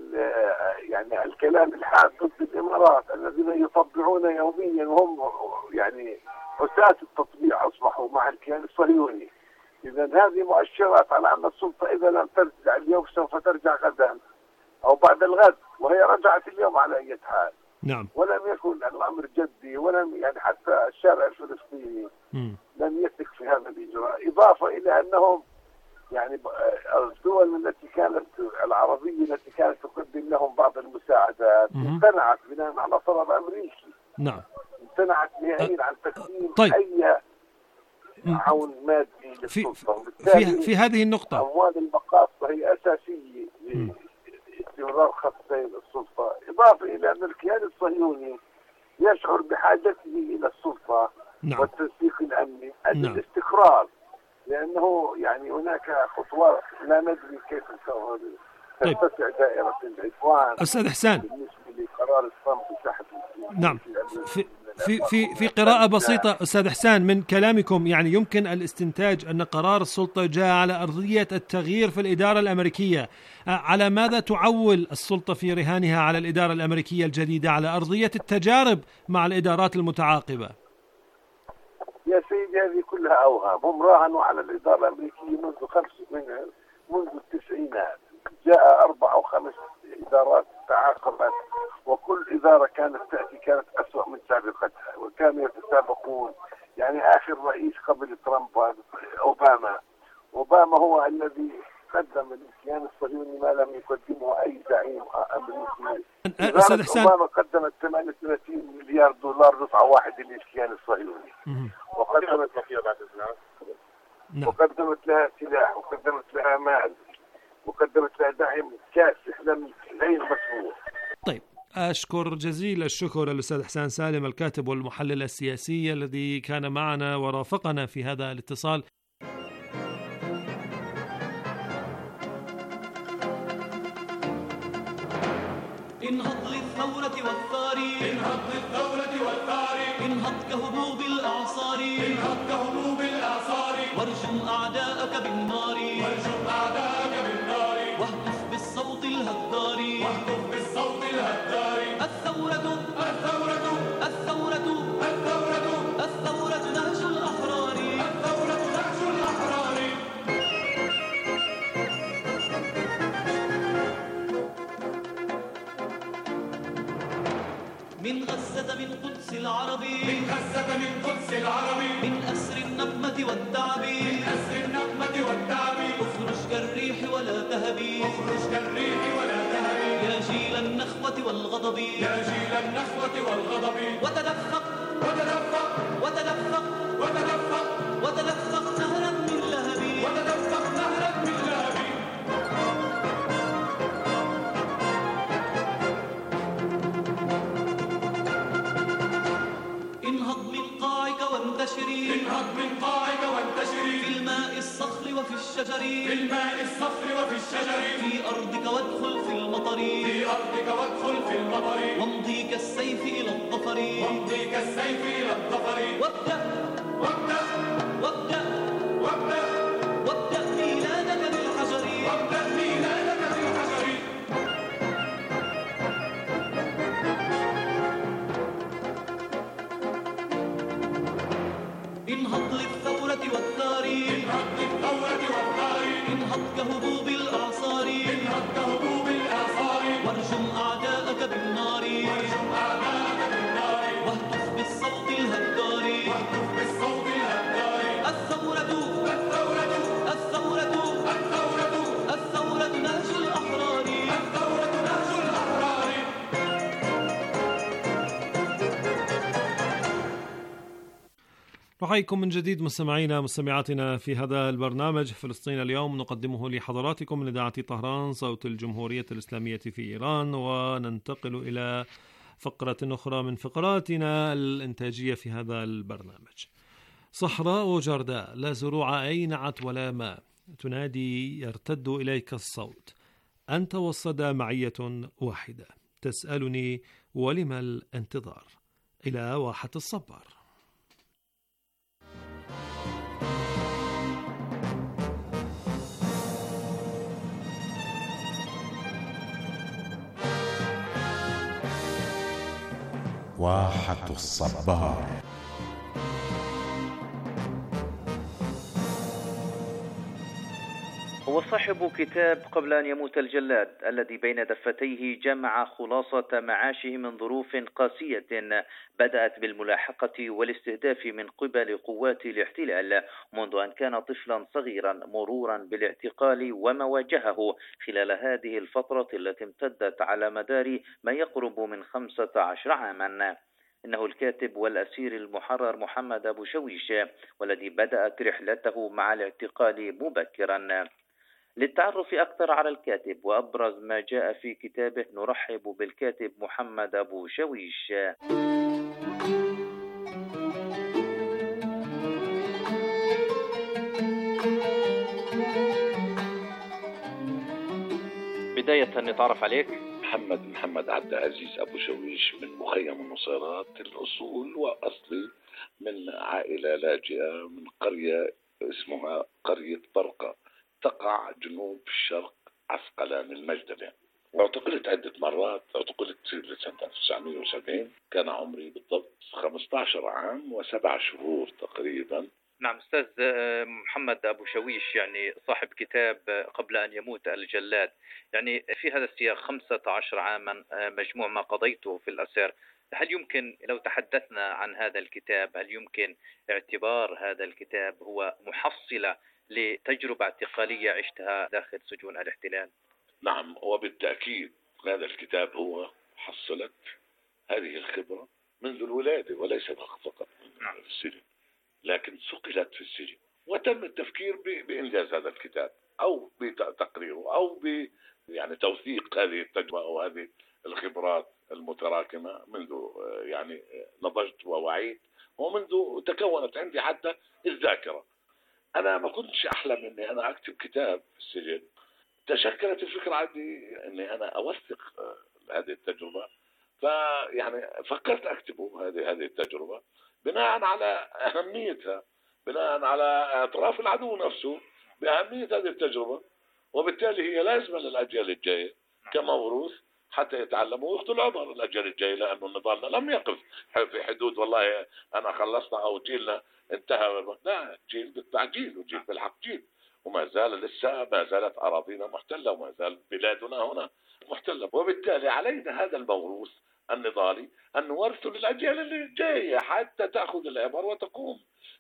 يعني الكلام الحاد ضد الإمارات الذين يطبعون يوميا، وهم يعني أساس التطبيع أصبحوا مع الكيان الصهيوني. إذا هذه مؤشرات على أن السلطة إذا لم ترجع اليوم سوف ترجع غدا أو بعد الغد، وهي رجعت اليوم على أي حال. نعم. ولم يكن الأمر جدي، ولم يعني حتى الشارع الفلسطيني م. لم يثق في هذا الإجراء. إضافة إلى أنهم يعني الدول التي كانت العربية التي كانت تقدم لهم بعض المساعدات امتنعت بناء على طلب أمريكي. نعم. امتنعت نهائيا عن تقديم طيب. أي عون مادي للسلطة. في, في, في هذه النقطة أموال المقاصة هي أساسية لاستمرار خط سير السلطة. إضافة إلى أن الكيان الصهيوني يشعر بحاجته إلى السلطة نعم. والتنسيق الأمني أجل نعم. الاستقرار، لأنه يعني هناك خطوات لا ندري كيف تتسع دائرة العدوان. أستاذ حسان، بالنسبة لقرار ترامب تحت نعم في في في في قراءة بسيطة أستاذ حسان من كلامكم، يعني يمكن الاستنتاج أن قرار السلطة جاء على أرضية التغيير في الإدارة الأمريكية. على ماذا تعول السلطة في رهانها على الإدارة الأمريكية الجديدة؟ على أرضية التجارب مع الإدارات المتعاقبة. يا سيدي هذه كلها أوهام. هم راهنوا على الإدارة الأمريكية منذ خمس من منذ التسعينات. جاء أربع أو خمس إدارات تعاقبت، وكل إدارة كانت تأتي كانت أسوأ من سابقتها، وكانوا يتسابقون. يعني آخر رئيس قبل ترامب أوباما أوباما هو الذي قدم للكيان الصهيوني ما لم يقدمه أي زعيم أمريكي. أستاذ حسان، أوباما قدمت ثمانية وثلاثين مليار دولار دفعة واحدة للكيان الصهيوني، وقدمت وقدمت لها سلاح، وقدمت لها مال، وقدمت لها دعم كاسح لم غير مسبوق. طيب، أشكر جزيل الشكر الأستاذ حسان سالم الكاتب والمحلل السياسي الذي كان معنا ورافقنا في هذا الاتصال. انهض للثورة والثار، انهض للثورة والثار، انهض كهبوب الأعصار، انهض كهبوب الأعصار، وارجم أعداءك بالنار، وارجم أعداءك بالنار، واهتف بالصوت الهدار، واهتف بالصوت الهدار. الثورة الثورة الثورة الثورة الثورة نهج الأحرار، غزة من قدس العربي من غزة من قدس العربي من أسر النقمة والتعب من أسر النقمة والتعب اخرج كالريح ولا تهبي اخرج كالريح ولا تهبي يا جيل النخوة والغضب يا جيل النخوة والغضب وتدفق وتدفق وتدفق وتدفق وتدفق نهرا من لهبي وتدفق نهرا من لهبي انهض من قاعك وانتشري انهض من قاعك وانتشري في الماء الصخر وفي الشجر في الماء الصخر وفي الشجر في أرضك وادخل في المطر في أرضك وادخل في المطر وامضي كالسيف إلى الظفر وامضي كالسيف إلى الظفر وابدأ وابدأ وابدأ وابدأ وابدأ ميلادك بالحجر وابدأ ميلادك بالحجر انهض للثورة والثار انهض للثورة والثار انهض كهبوب الأعصار انهض كهبوب الأعصار وارجم أعداءك بالنار وارجم أعداءك بالنار واهتف بالصوت الهدار واهتف بالصوت الهدار الثورة الثورة الثورة الثورة الثورة نهج الأحرار الثورة نهج الأحرار. نحييكم من جديد مستمعينا مستمعاتنا في هذا البرنامج فلسطين اليوم، نقدمه لحضراتكم من إذاعة طهران صوت الجمهورية الإسلامية في إيران، وننتقل إلى فقرة أخرى من فقراتنا الإنتاجية في هذا البرنامج. صحراء جرداء لا زروع أينعت ولا ماء، تنادي يرتد إليك الصوت، أنت والصدى معية واحدة، تسألني ولما الانتظار، إلى واحة الصبار. واحة الصبار. هو صاحب كتاب قبل أن يموت الجلاد، الذي بين دفتيه جمع خلاصة معاشه من ظروف قاسية بدأت بالملاحقة والاستهداف من قبل قوات الاحتلال منذ أن كان طفلا صغيرا، مرورا بالاعتقال وما واجهه خلال هذه الفترة التي امتدت على مدار ما يقرب من خمسة عشر عاما. إنه الكاتب والأسير المحرر محمد أبو شويش، والذي بدأت رحلته مع الاعتقال مبكرا. للتعرف أكثر على الكاتب وأبرز ما جاء في كتابه نرحب بالكاتب محمد أبو شويش. بداية نتعرف عليك. محمد محمد عبد العزيز أبو شويش من مخيم النصيرات، الأصول وأصلي من عائلة لاجئة من قرية اسمها قرية برقة تقع جنوب الشرق عسقلان المجدلة. واعتقلت عدة مرات، اعتقلت سنة ألف وتسعمائة وسبعين، كان عمري بالضبط خمسة عشر عام وسبع شهور تقريبا. نعم أستاذ محمد أبو شويش، يعني صاحب كتاب قبل أن يموت الجلاد، يعني في هذا السياق خمسة عشر عاما مجموع ما قضيته في الأسر، هل يمكن لو تحدثنا عن هذا الكتاب هل يمكن اعتبار هذا الكتاب هو محصلة لتجربة اعتقالية عشتها داخل سجون الاحتلال؟ نعم، وبالتأكيد هذا الكتاب هو حصلت هذه الخبرة منذ الولادة وليس فقط في السجن، لكن صقلت في السجن وتم التفكير بإنجاز هذا الكتاب أو بتقريره أو ب يعني توثيق هذه التجربة أو هذه الخبرات المتراكمة منذ يعني نضجت ووعيت ومنذ تكونت عندي حتى الذاكرة. أنا ما كنتش أحلم أني أنا أكتب كتاب في السجن. تشكلت الفكرة عندي أني أنا أوثق هذه التجربة، فيعني فكرت أكتبه هذه هذه التجربة بناء على أهميتها، بناء على اعتراف العدو نفسه بأهمية هذه التجربة، وبالتالي هي لازمة للأجيال الجاية كموروث حتى يتعلموا وياخذوا العبر الأجيال الجاية، لأنه نضالنا لم يقف في حدود والله أنا خلصنا أو جيلنا انتهى، لا، جيل بالتعجيل وجيل بالحق جيل، وما زال لسه ما زالت أراضينا محتلة وما زال بلادنا هنا محتلة، وبالتالي علينا هذا الموروث النضالي أن نورثه للأجيال اللي جاية حتى تأخذ العبر وتقوم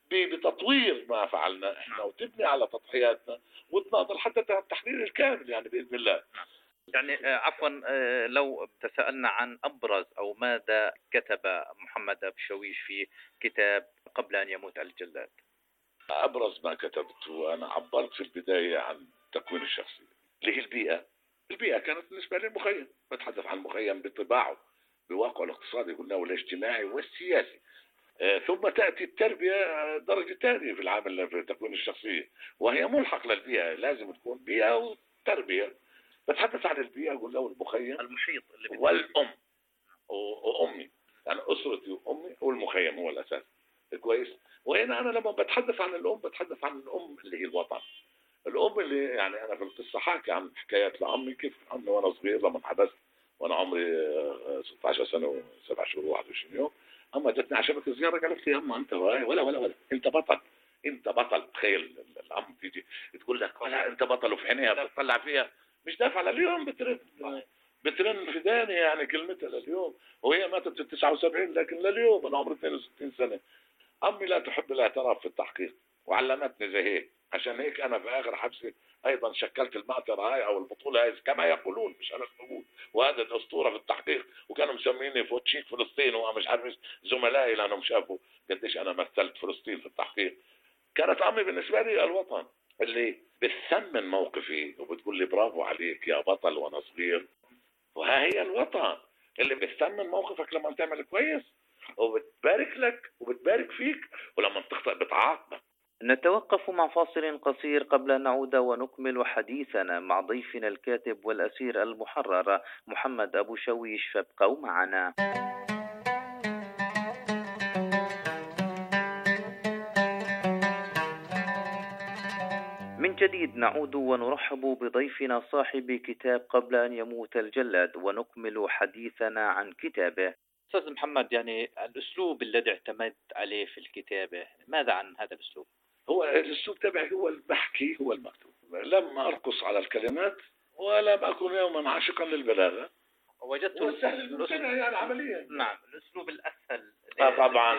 بتطوير ما فعلنا احنا وتبني على تضحياتنا وتناضل حتى التحرير الكامل يعني بإذن الله. يعني عفوا لو تسألنا عن أبرز أو ماذا كتب محمد أبو شويش في كتاب قبل أن يموت الجلاد؟ أبرز ما كتبت وأنا عبرت في البداية عن تكوين الشخصية اللي هي البيئة. البيئة كانت بالنسبة لي المخيم، بتحدث عن المخيم بطباعه بواقعه الاقتصادي قلنا والاجتماعي والسياسي. آه ثم تأتي التربية درجة ثانية في العمل في تكوين الشخصية وهي ملحق للبيئة، لازم تكون بيئة وتربية. بتحدث عن البيئة قلنا والمخيم المحيط اللي والأم وأمي، يعني أسرتي وأمي والمخيم هو الأساس. كويس. وهنا أنا لما بتحدث عن الأم بتحدث عن الأم اللي هي الوطن. الأم اللي يعني أنا في القصة حاكي عن حكايات لعمي كيف عمي وأنا صغير لما انحبست وأنا عمري ستة عشر سنة وسبع شهور وواحد وعشرين يوم. أما جتني عشان زيارة قالت لي يا أما أنت ولا ولا ولا أنت بطل، أنت بطل. تخيل الأم تيجي تقول لك ولا أنت بطل وفي عينيها بتطلع فيها مش دافع لليوم بترن بترن في داني يعني كلمتها لليوم. وهي ماتت في تسعة وسبعين لكن لليوم أنا عمري اثنين وستين سنة. أمي لا تحب الاعتراف في التحقيق وعلمتني زي هيك، عشان هيك أنا في آخر حبسي أيضا شكلت المأتر هاي أو البطولة هاي كما يقولون مش أنا بقول، وهذا الأسطورة في التحقيق وكانوا مسميني فوتشيك فلسطين ومش عارف زملائي لأنهم شافوا قديش أنا مثلت فلسطين في التحقيق. كانت أمي بالنسبة لي الوطن اللي بتثمن موقفي وبتقول لي برافو عليك يا بطل وأنا صغير، وها هي الوطن اللي بتثمن موقفك لما تعمل كويس وبتبارك لك وبتبارك فيك ولما تخطئ بتعاقبك. نتوقف مع فاصل قصير قبل أن نعود ونكمل حديثنا مع ضيفنا الكاتب والأسير المحرر محمد أبو شويش، فابقوا معنا. من جديد نعود ونرحب بضيفنا صاحب كتاب قبل أن يموت الجلاد ونكمل حديثنا عن كتابه. أستاذ محمد، يعني الأسلوب الذي اعتمدت عليه في الكتابة، ماذا عن هذا الأسلوب؟ هو الأسلوب تبعي هو البحكي هو المكتوب، لم أرقص على الكلمات ولم أكن يوما عاشقا للبلاغة. وجدت السهل الممتنع يعني عمليا. نعم، الأسلوب الأسهل طبعا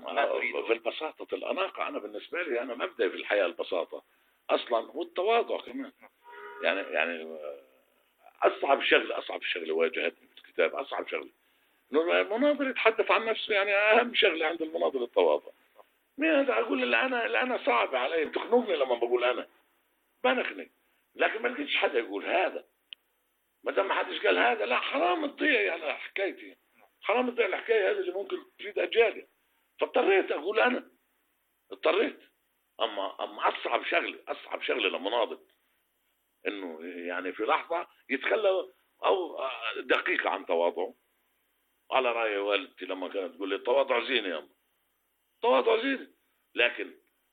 في البساطة الأناقة. أنا بالنسبة لي أنا مبدأ في الحياة البساطة أصلا والتواضع كمان. يعني يعني أصعب شغلة أصعب شغلة واجهتني في الكتاب أصعب شغلة إنه المناظر يتحدث عن نفسه. يعني أهم شغلة عند المناظر التواضع. مين هذا أقول اللي أنا اللي أنا صعب علي بتخنقني لما بقول أنا بنخنق، لكن ما لقيتش حدا يقول هذا. ما دام ما حدش قال هذا لا حرام تضيع يعني حكايتي، حرام تضيع الحكاية هذه اللي ممكن تفيد أجيالي. فاضطريت أقول أنا اضطريت. أما أما أصعب شغلة أصعب شغلة لما ناضل إنه يعني في لحظة يتخلى أو دقيقة عن تواضعه. على رأي والدتي لما كانت تقول لي التواضع زينة يا أم، التواضع زينة، لكن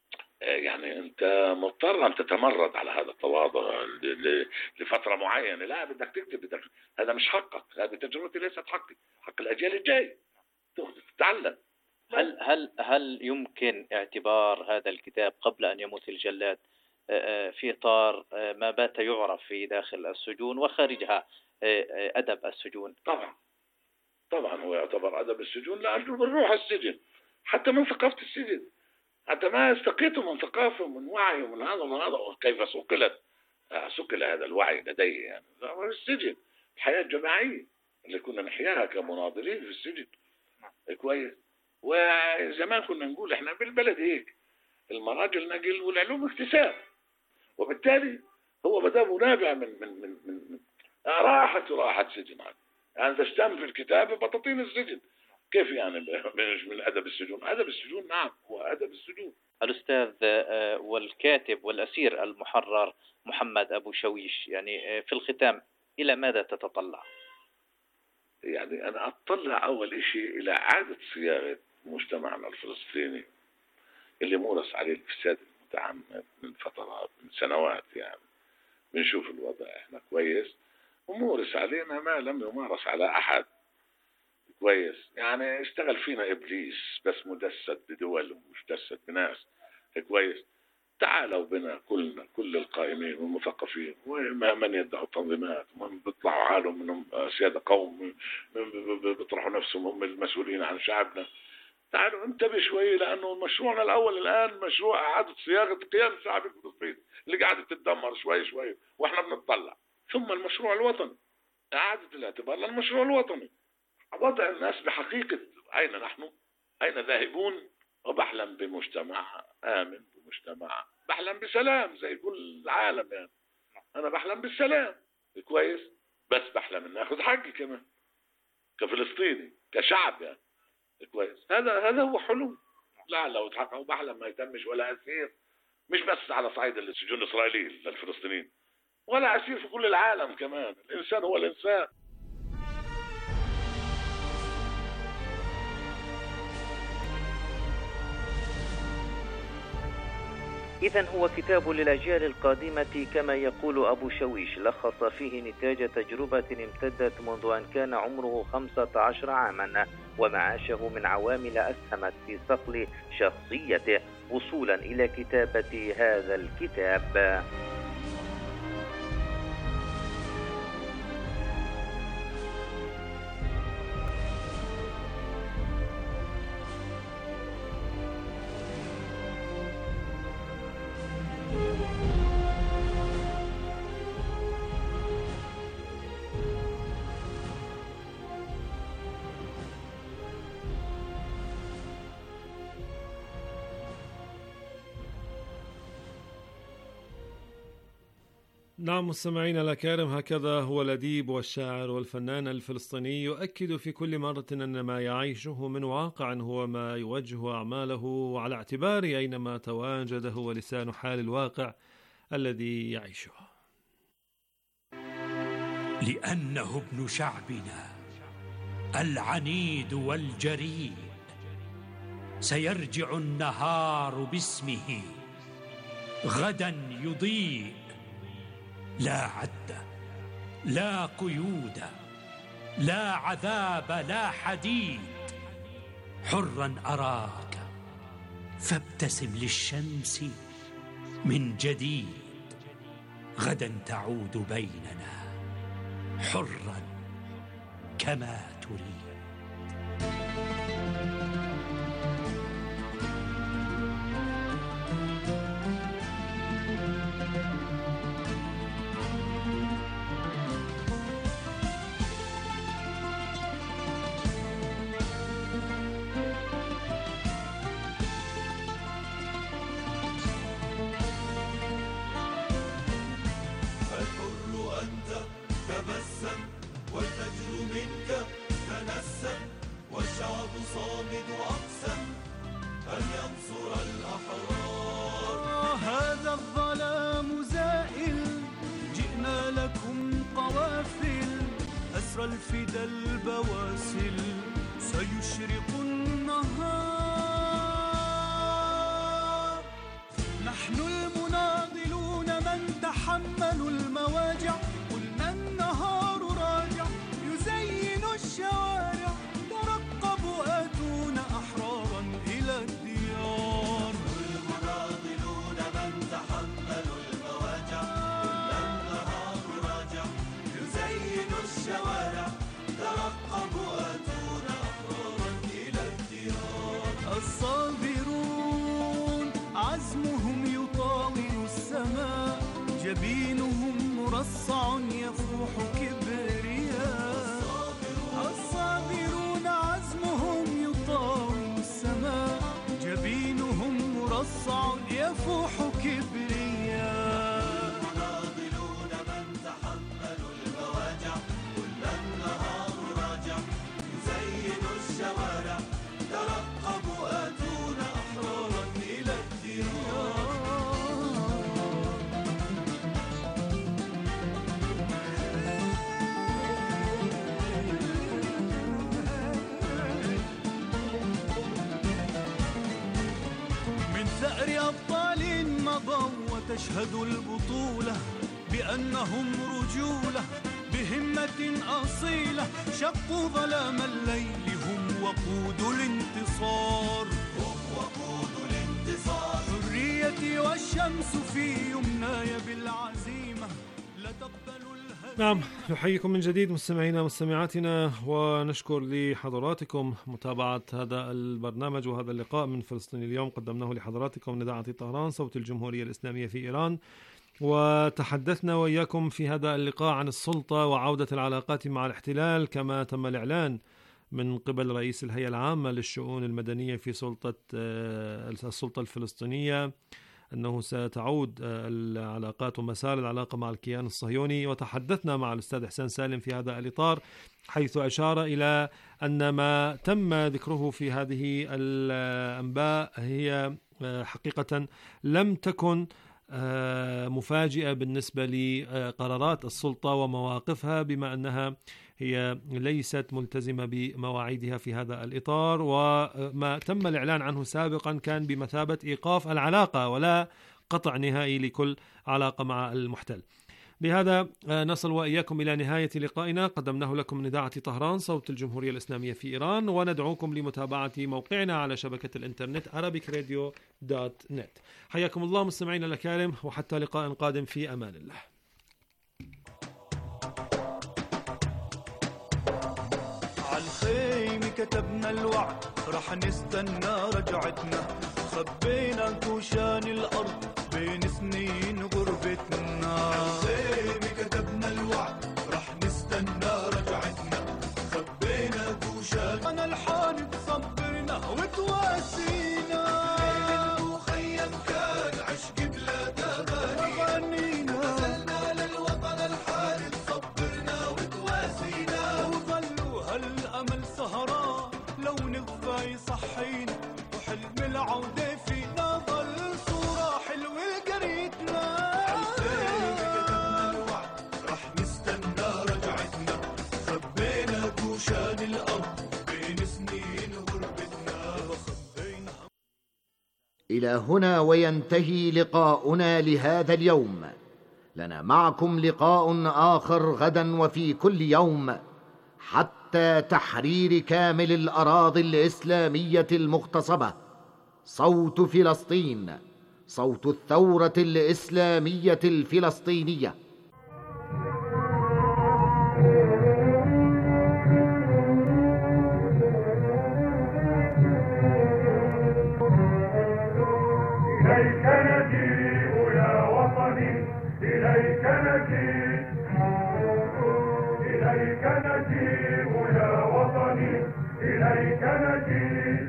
يعني أنت مضطر أن تتمرد على هذا التواضع لفترة معينة. لا بدك تكتب بدك، هذا مش حقك، هذه تجربتي ليست حقي، حق الأجيال الجاي تتعلم. هل هل هل يمكن اعتبار هذا الكتاب قبل أن يموت الجلاد في إطار ما بات يعرف في داخل السجون وخارجها أدب السجون؟ طبعا طبعا هو يعتبر أدب السجون لأنه بنروح السجن حتى من ثقافة السجن، حتى ما استقيته من ثقافة ومن وعي ومن هذا ومن هذا وكيف سقلت سقل هذا الوعي لدي. يعني في السجن الحياة الجماعية اللي كنا نحياها كمناضلين في السجن كويس. وزمان كنا نقول احنا بالبلد هيك المراجل نقل والعلوم اكتساب، وبالتالي هو بدأ منابع من من من من, من راحت وراحت سجن. يعني تشتم في الكتابة بطاطين السجن. كيف يعني مش من أدب السجون؟ أدب السجون نعم هو أدب السجون. الأستاذ والكاتب والأسير المحرر محمد أبو شويش، يعني في الختام إلى ماذا تتطلع؟ يعني أنا أتطلع أول شيء إلى إعادة صياغة مجتمعنا الفلسطيني اللي مورس عليه الفساد المتعمد من فترات من سنوات. يعني بنشوف الوضع احنا كويس ومورس علينا ما لم يمارس على أحد كويس. يعني اشتغل فينا إبليس بس مجسد بدول ومجسد بناس كويس. تعالوا بنا كلنا، كل القائمين والمثقفين ومن يدعوا التنظيمات ومن بيطلعوا حالهم منهم سيادة قوم بيطرحوا نفسهم هم المسؤولين عن شعبنا. تعالوا انتبه شوي، لأنه مشروعنا الأول الآن مشروع إعادة صياغة قيام الشعب الفلسطيني اللي قاعدة تتدمر شوي شوي وإحنا بنطلع. ثم المشروع الوطني، إعادة الاعتبار للمشروع الوطني، وضع الناس بحقيقة أين نحن، أين ذاهبون. وبحلم بمجتمع آمن، بمجتمع بحلم بسلام زي كل العالم. يعني أنا بحلم بالسلام كويس، بس بحلم إن أخذ حقي كمان كفلسطيني كشعب يعني كويس. هذا هذا هو حلم لعله يتحقق. وبحلم ما يتمش ولا أسير، مش بس على صعيد السجون الإسرائيلي للفلسطينيين، ولا أسير في كل العالم كمان. الإنسان هو الإنسان. إذن هو كتاب للأجيال القادمة كما يقول أبو شويش، لخص فيه نتاج تجربة امتدت منذ أن كان عمره خمسة عشر عاما ومعاشه من عوامل أسهمت في صقل شخصيته وصولا إلى كتابة هذا الكتاب. نعم مستمعينا الأكارم، هكذا هو الأديب والشاعر والفنان الفلسطيني يؤكد في كل مرة أن ما يعيشه من واقع هو ما يوجه أعماله، وعلى اعتبار أينما تواجد هو لسان حال الواقع الذي يعيشه. لأنه ابن شعبنا العنيد والجريء، سيرجع النهار باسمه غدا يضيء، لا عد لا قيود لا عذاب لا حديد، حرا أراك فابتسم للشمس من جديد، غدا تعود بيننا حرا كما تريد. الفدا البواسل سيشرق النهار، نحن المناضلون من تحملوا المواجع، قلنا النهار راجع يزين الشوارع، ترقبوا آتونا أحرارا إلى الديار. المناضلون من تحملوا المواجع، قلنا النهار راجع يزين الشوارع، ترقبوا آتونا أحرارا إلى الديار. الصابرون عزمهم يطاول السماء، جبينهم مرصع يفوح كبرياء. الصابرون عزمهم يطاول السماء، جبينهم مرصع يفوح كبرياء. المناضلون من تحملوا المواجع، قلنا النهار راجع يزين الشوارع، ترقبوا آتونا أحرارا إلى الديار. من ثأر أبطال مضوا وتشهد البطولة بأنهم رجولة بهمة أصيلة، شقوا ظلام الليل هم وقود الانتصار، هم وقود الانتصار. حريتي والشعب الشمس في يمناي بالعزيمة لا تقبل. نعم، نحييكم من جديد مستمعينا ومستمعاتنا، ونشكر لحضراتكم متابعة هذا البرنامج وهذا اللقاء من فلسطين اليوم. قدمناه لحضراتكم من إذاعة طهران صوت الجمهورية الإسلامية في إيران، وتحدثنا وإياكم في هذا اللقاء عن السلطة وعودة العلاقات مع الاحتلال، كما تم الإعلان من قبل رئيس الهيئة العامة للشؤون المدنية في سلطة السلطة الفلسطينية أنه ستعود العلاقات ومسار العلاقة مع الكيان الصهيوني. وتحدثنا مع الأستاذ حسين سالم في هذا الإطار، حيث أشار إلى أن ما تم ذكره في هذه الأنباء هي حقيقة لم تكن مفاجئة بالنسبة لقرارات السلطة ومواقفها، بما أنها هي ليست ملتزمة بمواعيدها في هذا الإطار، وما تم الإعلان عنه سابقا كان بمثابة إيقاف العلاقة ولا قطع نهائي لكل علاقة مع المحتل. بهذا نصل وإياكم إلى نهاية لقائنا قدمناه لكم من إذاعة طهران صوت الجمهورية الإسلامية في إيران، وندعوكم لمتابعة موقعنا على شبكة الإنترنت arabic radio dot net. حياكم الله مستمعينا الأكارم، وحتى لقاء قادم في أمان الله. عالخيم كتبنا الوعد رح نستنى رجعتنا، خبينا كوشان الأرض بين سنين غربتنا. عالخيم كتبنا الوعد رح نستنى رجعتنا، خبينا كوشان أنا الحان تصبرنا وتواسينا. المخيم كان عشق بلاد أغانينا، نزلنا للوطن الحان تصبرنا وتواسينا. وظلوا هالأمل سهران لو نغفى يصحينا، وحلم العودة فينا ظل صورة حلوة قريتنا. عالخيم كتبنا الوعد رح نستنى رجعتنا، خبينا كوشان الأرض بين سنين غربتنا. إلى هنا وينتهي لقاؤنا لهذا اليوم. لنا معكم لقاء آخر غدا وفي كل يوم، حتى تحرير كامل الأراضي الإسلامية المغتصبة. صوت فلسطين، صوت الثورة الإسلامية الفلسطينية. إليك نجيء يا وطني، إليك نجيء، إليك نجيء يا وطني، إليك نجيء.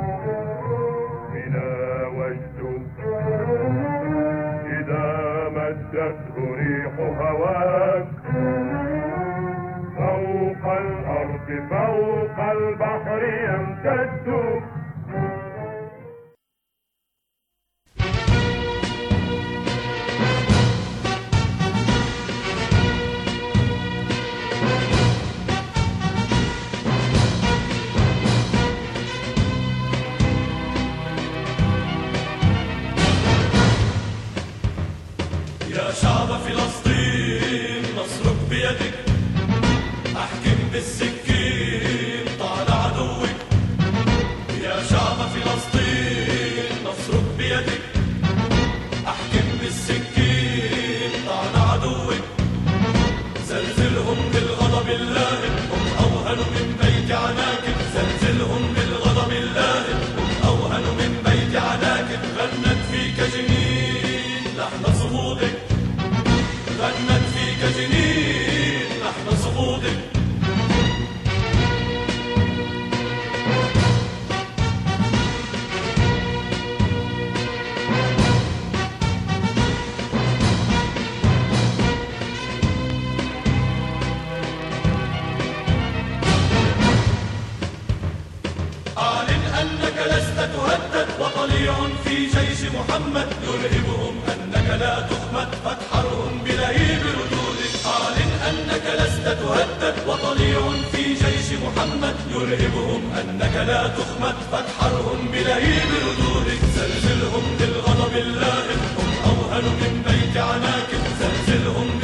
بنا وجد إذا مدته ريح هواك، فوق الأرض فوق البحر يمتد. شعب فلسطين نصرك بيدك، احكم بالسكين طال عدوك. يا شعب فلسطين نصرك بيدك، احكم بالسكين طال عدوك. زلزلهم بالغضب اللائم، هم اوهن من بيت عناكب. زلزلهم بالغضب اللائم، هم اوهن من بيت عناكب. غنت فيك جنين لحن صمودك، غنت فيك جنين لحن صمودك. أعلن أنك لست تهدد، وطليع في جيش محمد يرهبهم أنك لا تخمد، فاتحرهم بلهيب ردودك. أعلن أنك لست تهدد، وطليع في جيش محمد يرهبهم أنك لا تخمد، فاتحرهم بلهيب ردودك. زلزلهم بالغضب اللائم، هم أوهن من بيت عناكب. زلزلهم